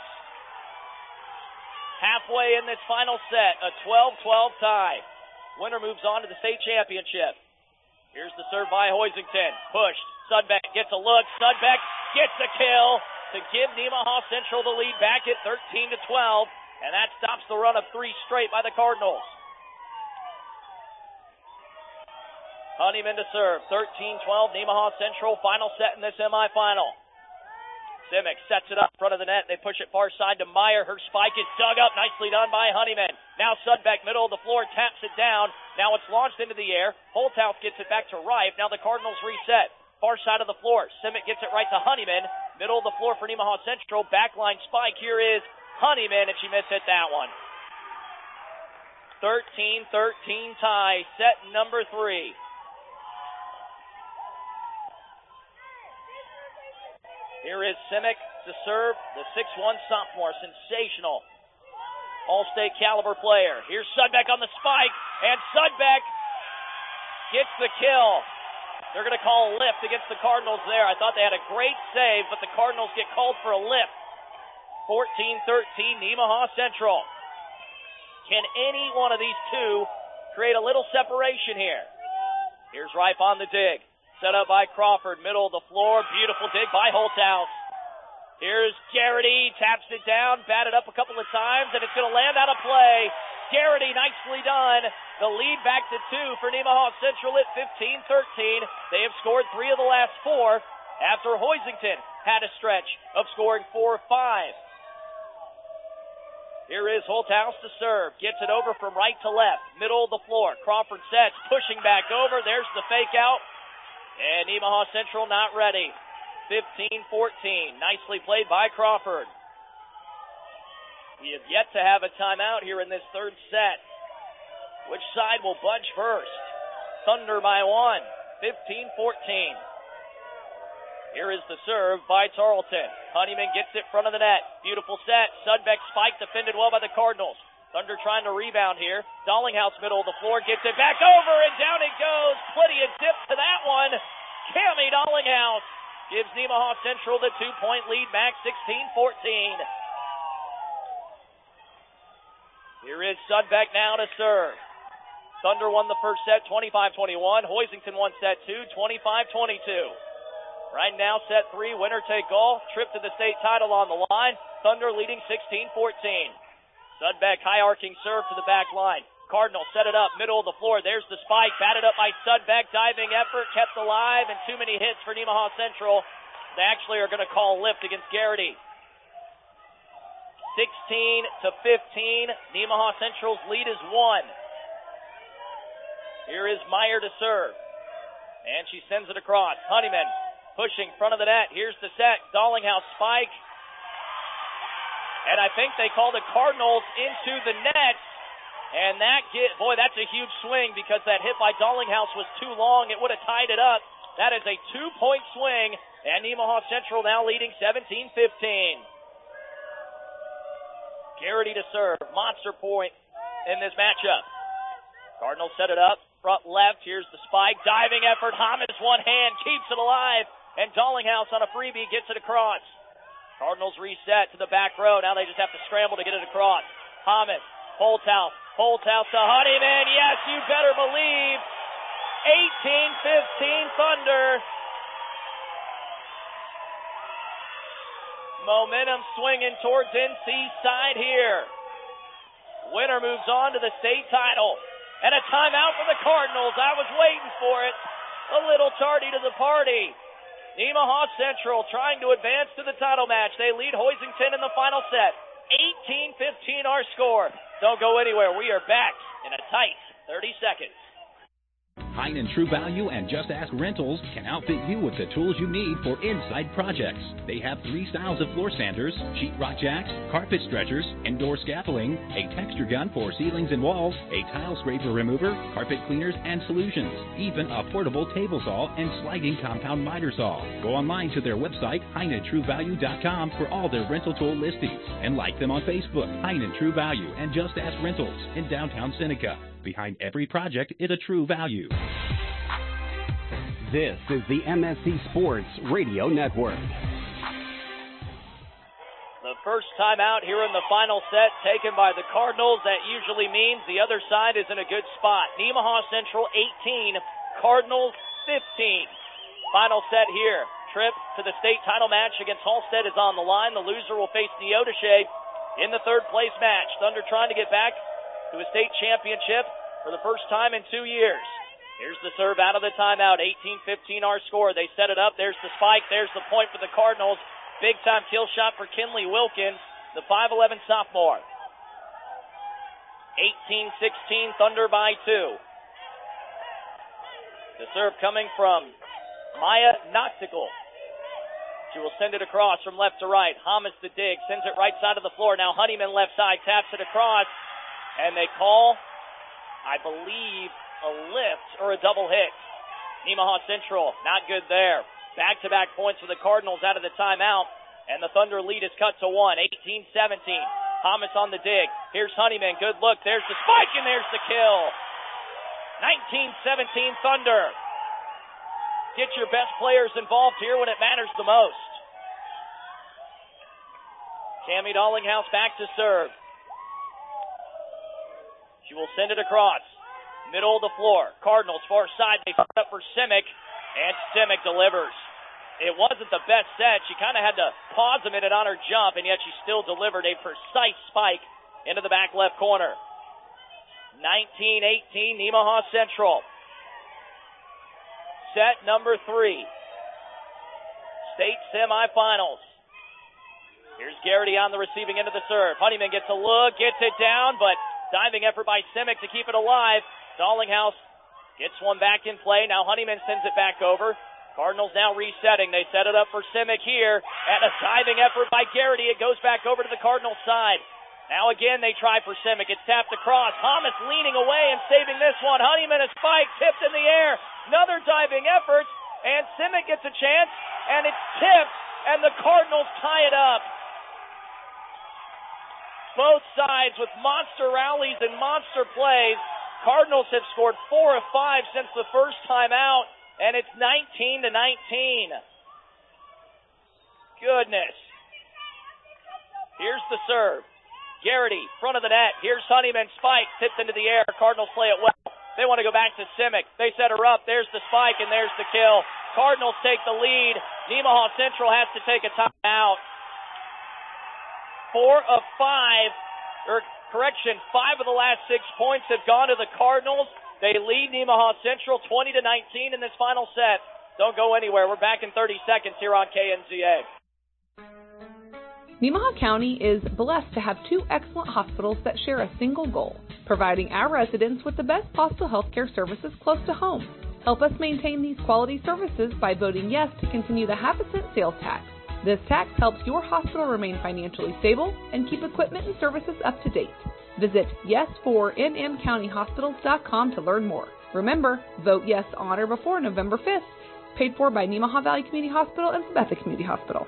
Halfway in this final set, a twelve twelve tie. Winner moves on to the state championship. Here's the serve by Hoisington. Pushed. Sudbeck gets a look. Sudbeck gets a kill to give Nemaha Central the lead back at thirteen to twelve, and that stops the run of three straight by the Cardinals. Honeyman to serve, thirteen twelve, Nemaha Central, final set in the semifinal. Simic sets it up in front of the net. They push it far side to Meyer. Her spike is dug up, nicely done by Honeyman. Now Sudbeck, middle of the floor, taps it down. Now it's launched into the air. Holthouse gets it back to Rife. Now the Cardinals reset. Far side of the floor. Simic gets it right to Honeyman. Middle of the floor for Nemaha Central. Backline spike. Here is Honeyman, and she mishit that one. thirteen thirteen tie. Set number three. Here is Simic to serve, the six one sophomore. Sensational All-State caliber player. Here's Sudbeck on the spike, and Sudbeck gets the kill. They're going to call a lift against the Cardinals there. I thought they had a great save, but the Cardinals get called for a lift. fourteen thirteen, Nemaha Central. Can any one of these two create a little separation here? Here's Reif on the dig. Set up by Crawford, middle of the floor. Beautiful dig by Holthouse. Here's Garrity, taps it down, batted up a couple of times, and it's going to land out of play. Garrity, nicely done. The lead back to two for Nemaha Central at fifteen thirteen. They have scored three of the last four after Hoisington had a stretch of scoring four or five. Here is Holthouse to serve. Gets it over from right to left, middle of the floor. Crawford sets, pushing back over. There's the fake out. And Nemaha Central not ready. fifteen fourteen. Nicely played by Crawford. We have yet to have a timeout here in this third set. Which side will budge first? Thunder by one. fifteen fourteen. Here is the serve by Tarleton. Honeyman gets it front of the net. Beautiful set. Sudbeck spike defended well by the Cardinals. Thunder trying to rebound here. Dollinghouse middle of the floor gets it back over and down it goes. Plenty of dip to that one. Cammie Dollinghouse gives Nemaha Central the two-point lead back sixteen fourteen. Here is Sudbeck now to serve. Thunder won the first set twenty-five twenty-one. Hoisington won set two twenty-five twenty-two. Right now, set three, winner take all. Trip to the state title on the line. Thunder leading sixteen fourteen. Sudbeck high arcing serve to the back line. Cardinals set it up, middle of the floor. There's the spike, batted up by Sudbeck. Diving effort, kept alive, and too many hits for Nemaha Central. They actually are going to call a lift against Garrity. sixteen to fifteen. Nemaha Central's lead is one. Here is Meyer to serve. And she sends it across. Honeyman pushing front of the net. Here's the set. Dollinghouse spike. And I think they call the Cardinals into the net. And that get, boy, that's a huge swing because that hit by Dollinghouse was too long. It would have tied it up. That is a two-point swing. And Nemaha Central now leading seventeen fifteen. Garrity to serve. Monster point in this matchup. Cardinals set it up. Front left. Here's the spike. Diving effort. Hamas one hand keeps it alive. And Dollinghouse on a freebie gets it across. Cardinals reset to the back row. Now they just have to scramble to get it across. Hamas. Holthouse. Holthouse to Honeyman. Yes, you better believe. eighteen fifteen Thunder. Momentum swinging towards N C side here. Winner moves on to the state title. And a timeout for the Cardinals. I was waiting for it. A little tardy to the party. Nemaha Central trying to advance to the title match. They lead Hoisington in the final set. eighteen fifteen our score. Don't go anywhere. We are back in a tight thirty seconds. Heinen True Value and Just Ask Rentals can outfit you with the tools you need for inside projects. They have three styles of floor sanders, sheetrock jacks, carpet stretchers, indoor scaffolding, a texture gun for ceilings and walls, a tile scraper remover, carpet cleaners and solutions, even a portable table saw and sliding compound miter saw. Go online to their website, Heinen True Value dot com, for all their rental tool listings, and like them on Facebook, Heinen True Value and Just Ask Rentals in downtown Seneca. Behind every project is a true value. This is the M S C Sports Radio Network. The first time out here in the final set taken by the Cardinals. That usually means the other side is in a good spot. Nemaha Central eighteen, Cardinals fifteen. Final set here. Trip to the state title match against Halstead is on the line. The loser will face Neodesha in the third place match. Thunder trying to get back to a state championship for the first time in two years. Here's the serve out of the timeout. eighteen fifteen our score. They set it up. There's the spike. There's the point for the Cardinals. Big time kill shot for Kinley Wilkins, the five eleven sophomore. eighteen sixteen Thunder by two. The serve coming from Maya Noctical. She will send it across from left to right. Hamas the dig. Sends it right side of the floor. Now Honeyman left side. Taps it across. And they call, I believe, a lift or a double hit. Nemaha Central, not good there. Back-to-back points for the Cardinals out of the timeout. And the Thunder lead is cut to one, eighteen seventeen. Thomas on the dig. Here's Honeyman. Good look. There's the spike, and there's the kill. nineteen seventeen Thunder. Get your best players involved here when it matters the most. Cammie Dollinghouse back to serve. She will send it across. Middle of the floor. Cardinals far side. They set up for Simic, and Simic delivers. It wasn't the best set. She kind of had to pause a minute on her jump, and yet she still delivered a precise spike into the back left corner. nineteen eighteen Nemaha Central. Set number three. State semifinals. Here's Garrity on the receiving end of the serve. Honeyman gets a look, gets it down, but diving effort by Simic to keep it alive. Dollinghouse gets one back in play. Now Honeyman sends it back over. Cardinals now resetting. They set it up for Simic here. And a diving effort by Garrity. It goes back over to the Cardinals side. Now again they try for Simic. It's tapped across. Thomas leaning away and saving this one. Honeyman a spike, tipped in the air. Another diving effort. And Simic gets a chance. And it's tipped. And the Cardinals tie it up. Both sides with monster rallies and monster plays. Cardinals have scored four of five since the first time out. And it's nineteen to nineteen. Goodness. Here's the serve. Garrity, front of the net. Here's Honeyman, spike, tipped into the air. Cardinals play it well. They want to go back to Simic. They set her up. There's the spike, and there's the kill. Cardinals take the lead. Nemaha Central has to take a timeout. Four of five, or correction, five of the last six points have gone to the Cardinals. They lead Nemaha Central twenty to nineteen in this final set. Don't go anywhere. We're back in thirty seconds here on K N Z A. Nemaha County is blessed to have two excellent hospitals that share a single goal, providing our residents with the best possible healthcare services close to home. Help us maintain these quality services by voting yes to continue the half a cent sales tax. This tax helps your hospital remain financially stable and keep equipment and services up to date. Visit yes for n m county hospitals dot com to learn more. Remember, vote yes on or before November fifth. Paid for by Nemaha Valley Community Hospital and Sabetha Community Hospital.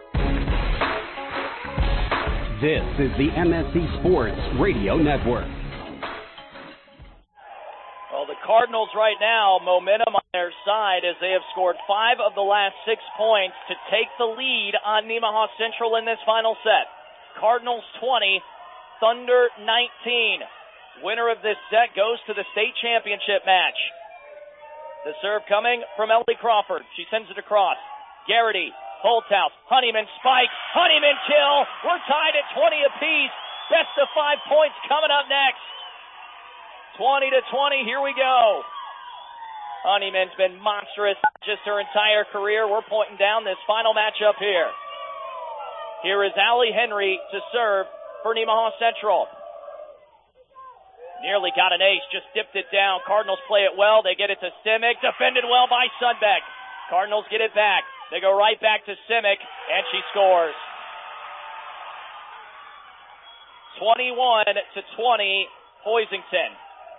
This is the M S C Sports Radio Network. Well, the Cardinals right now, momentum on their side as they have scored five of the last six points to take the lead on Nemaha Central in this final set. Cardinals twenty, Thunder nineteen. Winner of this set goes to the state championship match. The serve coming from Ellie Crawford. She sends it across. Garrity, Holthouse, Honeyman spike, Honeyman kill. We're tied at twenty apiece. Best of five points coming up next. twenty to twenty, here we go. Honeyman's been monstrous just her entire career. We're pointing down this final matchup here. Here is Allie Henry to serve for Nemaha Central. Nearly got an ace, just dipped it down. Cardinals play it well. They get it to Simic, defended well by Sundbeck. Cardinals get it back. They go right back to Simic, and she scores. twenty-one to twenty, Hoisington.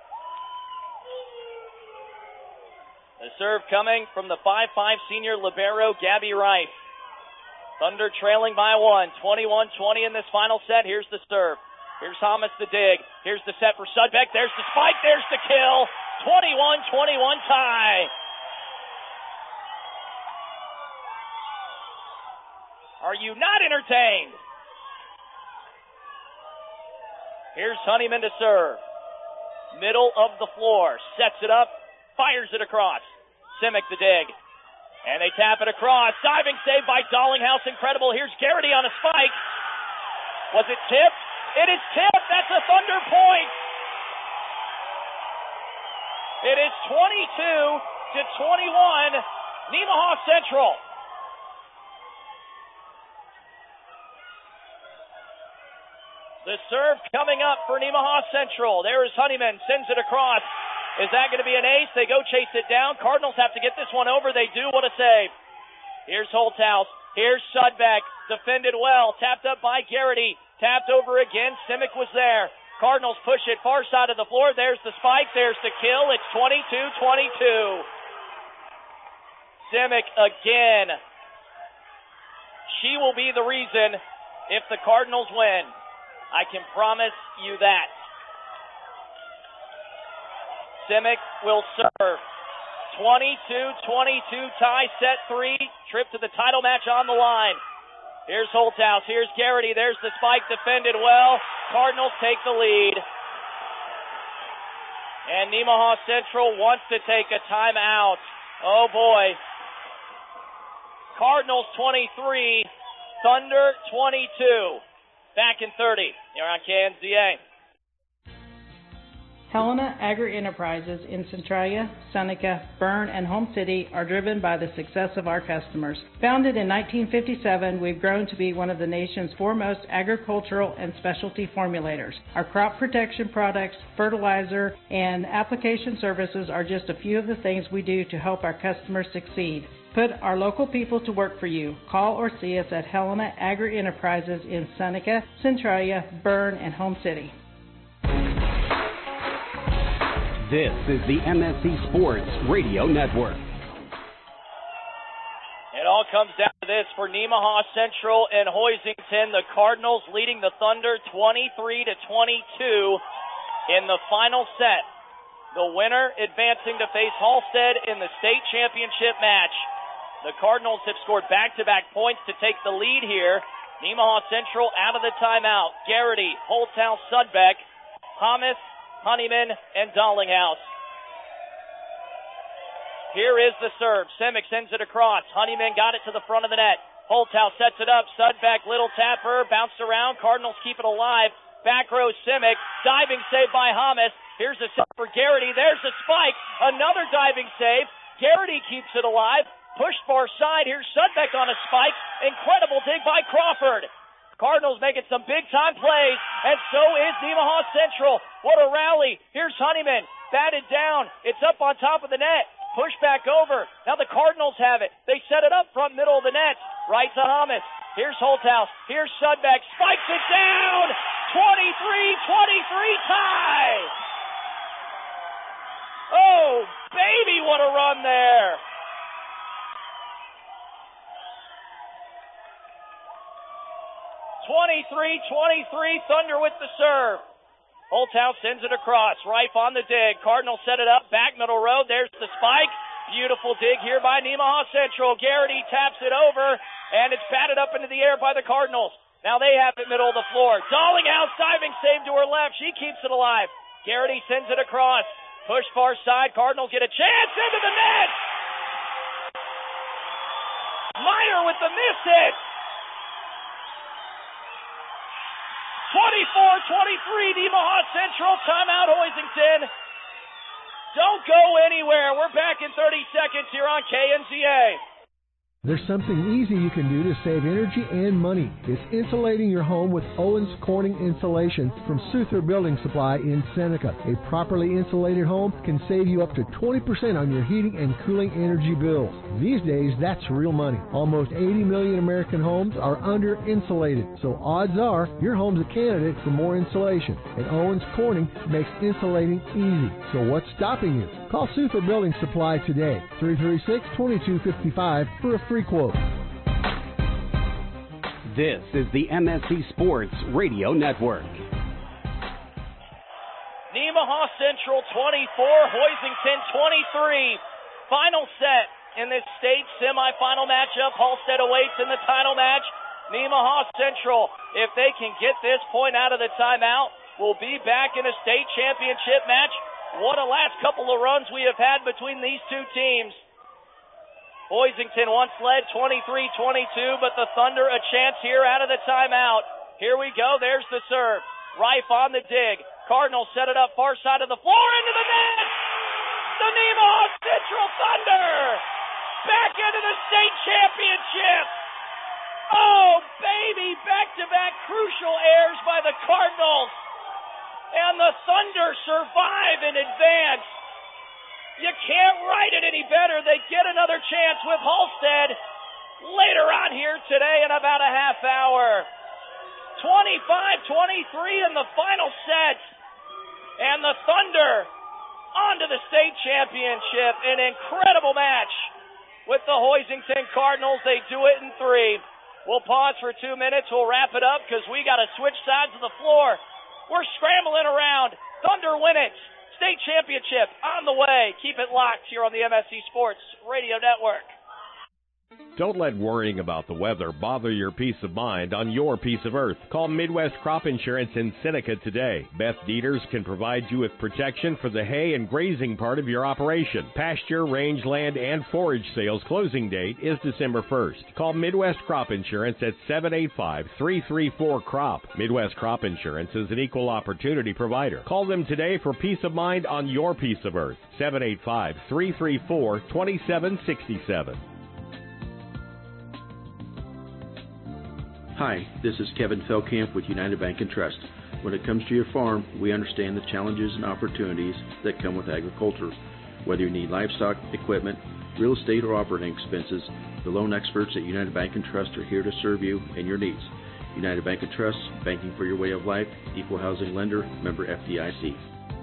The serve coming from the five five senior libero, Gabby Rife. Thunder trailing by one, twenty-one twenty in this final set. Here's the serve. Here's Thomas the dig. Here's the set for Sudbeck. There's the spike. There's the kill. twenty-one twenty-one tie. Are you not entertained? Here's Honeyman to serve. Middle of the floor. Sets it up. Fires it across. Simic the dig. And they tap it across. Diving save by Dollinghouse. Incredible. Here's Garrity on a spike. Was it tipped? It is tipped. That's a Thunder point. It is twenty-two to twenty-one. Nemaha Central. The serve coming up for Nemaha Central. There is Honeyman. Sends it across. Is that going to be an ace? They go chase it down. Cardinals have to get this one over. They do. What a save. Here's Holthouse. Here's Sudbeck. Defended well. Tapped up by Garrity. Tapped over again. Simic was there. Cardinals push it far side of the floor. There's the spike. There's the kill. It's twenty-two twenty-two. Simic again. She will be the reason if the Cardinals win. I can promise you that. Simic will serve. twenty-two twenty-two tie, set three. Trip to the title match on the line. Here's Holthouse. Here's Garrity. There's the spike, defended well. Cardinals take the lead. And Nemaha Central wants to take a timeout. Oh, boy. Cardinals twenty-three, Thunder twenty-two. Back in thirty. You're on K N Z A. Helena Agri-Enterprises in Centralia, Seneca, Berne, and Home City are driven by the success of our customers. Founded in nineteen fifty-seven, we've grown to be one of the nation's foremost agricultural and specialty formulators. Our crop protection products, fertilizer, and application services are just a few of the things we do to help our customers succeed. Put our local people to work for you. Call or see us at Helena Agri-Enterprises in Seneca, Centralia, Berne, and Home City. This is the M S C Sports Radio Network. It all comes down to this for Nemaha Central and Hoisington. The Cardinals leading the Thunder twenty-three to twenty-two in the final set. The winner advancing to face Halstead in the state championship match. The Cardinals have scored back-to-back points to take the lead here. Nemaha Central out of the timeout. Garrity, Holthouse, Sudbeck, Thomas, Honeyman, and Dollinghouse. Here is the serve. Simic sends it across. Honeyman got it to the front of the net. Holthouse sets it up. Sudbeck, little tapper, bounced around. Cardinals keep it alive. Back row Simic. Diving save by Hamas. Here's a save for Garrity. There's a spike. Another diving save. Garrity keeps it alive. Pushed far side. Here's Sudbeck on a spike. Incredible dig by Crawford. Cardinals making some big-time plays, and so is Nemaha Central. What a rally. Here's Honeyman. Batted down. It's up on top of the net. Push back over. Now the Cardinals have it. They set it up front middle of the net. Right to Hamas. Here's Holthouse. Here's Sudbeck. Spikes it down. twenty-three twenty-three tie. Oh, baby, what a run there. twenty-three twenty-three, Thunder with the serve. Holthouse sends it across. Rife on the dig. Cardinals set it up. Back middle road. There's the spike. Beautiful dig here by Nemaha Central. Garrity taps it over, and it's batted up into the air by the Cardinals. Now they have it middle of the floor. Dollinghouse diving save to her left. She keeps it alive. Garrity sends it across. Push far side. Cardinals get a chance into the net. Meyer with the miss hit. twenty-four twenty-three, Nemaha Central, timeout Hoisington. Don't go anywhere. We're back in thirty seconds here on K N Z A. There's something easy you can do to save energy and money. It's insulating your home with Owens Corning Insulation from Souther Building Supply in Seneca. A properly insulated home can save you up to twenty percent on your heating and cooling energy bills. These days, that's real money. Almost eighty million American homes are under-insulated, so odds are your home's a candidate for more insulation. And Owens Corning makes insulating easy. So what's stopping you? Call Souther Building Supply today, three three six, two two five five, for a free quote. This is the M S C Sports Radio Network. Nemaha Central twenty-four, Hoisington twenty-three. Final set in this state semifinal matchup. Halstead awaits in the title match. Nemaha Central, if they can get this point out of the timeout, will be back in a state championship match. What a last couple of runs we have had between these two teams. Hoisington once led twenty-three twenty-two, but the Thunder a chance here out of the timeout. Here we go. There's the serve. Rife on the dig. Cardinals set it up far side of the floor into the net. The Nemaha Central Thunder back into the state championship. Oh, baby, back-to-back crucial errors by the Cardinals. And the Thunder survive in advance. You can't write it any better. They get another chance with Halstead later on here today in about a half hour. twenty-five twenty-three in the final set. And the Thunder onto the state championship. An incredible match with the Hoisington Cardinals. They do it in three. We'll pause for two minutes. We'll wrap it up because we got to switch sides of the floor. We're scrambling around. Thunder win it. State championship on the way. Keep it locked here on the M S C Sports Radio Network. Don't let worrying about the weather bother your peace of mind on your piece of earth. Call Midwest Crop Insurance in Seneca today. Beth Dieters can provide you with protection for the hay and grazing part of your operation. Pasture, rangeland, and forage sales closing date is December first. Call Midwest Crop Insurance at seven eight five, three three four, C R O P. Midwest Crop Insurance is an equal opportunity provider. Call them today for peace of mind on your piece of earth. seven eight five, three three four, two seven six seven. Hi, this is Kevin Feldkamp with United Bank and Trust. When it comes to your farm, we understand the challenges and opportunities that come with agriculture. Whether you need livestock, equipment, real estate, or operating expenses, the loan experts at United Bank and Trust are here to serve you and your needs. United Bank and Trust, banking for your way of life, equal housing lender, member F D I C.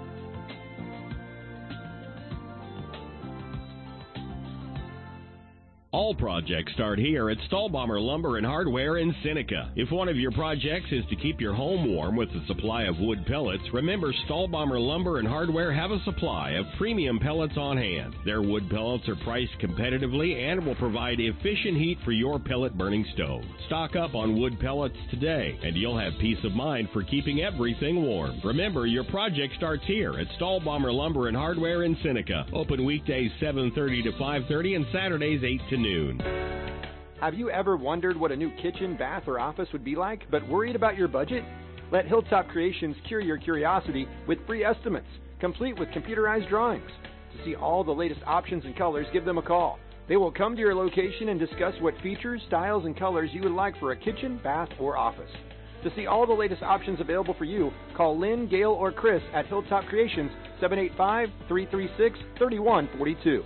All projects start here at Stahlbomber Lumber and Hardware in Seneca. If one of your projects is to keep your home warm with a supply of wood pellets, remember Stahlbomber Lumber and Hardware have a supply of premium pellets on hand. Their wood pellets are priced competitively and will provide efficient heat for your pellet burning stove. Stock up on wood pellets today, and you'll have peace of mind for keeping everything warm. Remember, your project starts here at Stahlbomber Lumber and Hardware in Seneca. Open weekdays seven thirty to five thirty and Saturdays eight to noon. Have you ever wondered what a new kitchen, bath, or office would be like, but worried about your budget? Let Hilltop Creations cure your curiosity with free estimates, complete with computerized drawings. To see all the latest options and colors, give them a call. They will come to your location and discuss what features, styles, and colors you would like for a kitchen, bath, or office. To see all the latest options available for you, call Lynn, Gail, or Chris at Hilltop Creations, seven eight five, three three six, three one four two.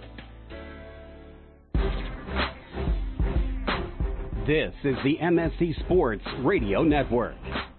This is the M S C Sports Radio Network.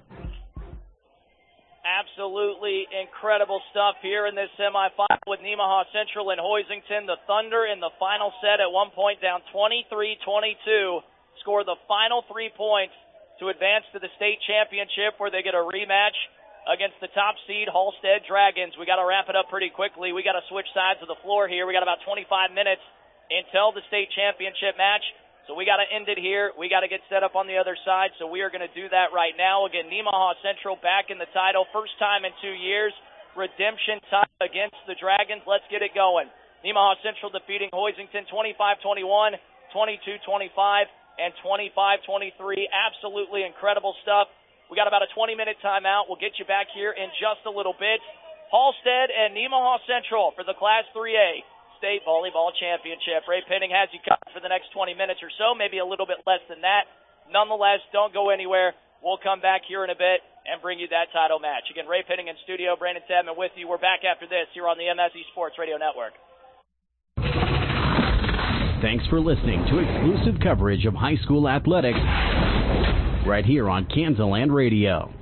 Absolutely incredible stuff here in this semifinal with Nemaha Central and Hoisington. The Thunder in the final set at one point down twenty-three twenty-two score the final three points to advance to the state championship where they get a rematch against the top seed Halstead Dragons. We got to wrap it up pretty quickly. We got to switch sides of the floor here. We got about twenty-five minutes until the state championship match. So we got to end it here. We got to get set up on the other side, so we are going to do that right now. Again, Nemaha Central back in the title, first time in two years. Redemption time against the Dragons. Let's get it going. Nemaha Central defeating Hoisington twenty-five twenty-one, twenty-two twenty-five, and twenty-five twenty-three. Absolutely incredible stuff. We got about a twenty-minute timeout. We'll get you back here in just a little bit. Halstead and Nemaha Central for the Class three A State Volleyball Championship. Ray Penning has you covered for the next twenty minutes or so, maybe a little bit less than that. Nonetheless, don't go anywhere. We'll come back here in a bit and bring you that title match. Again, Ray Penning in studio, Brandon Tadman with you. We're back after this here on the M S C Sports Radio Network. Thanks for listening to exclusive coverage of high school athletics right here on Kansaland Radio.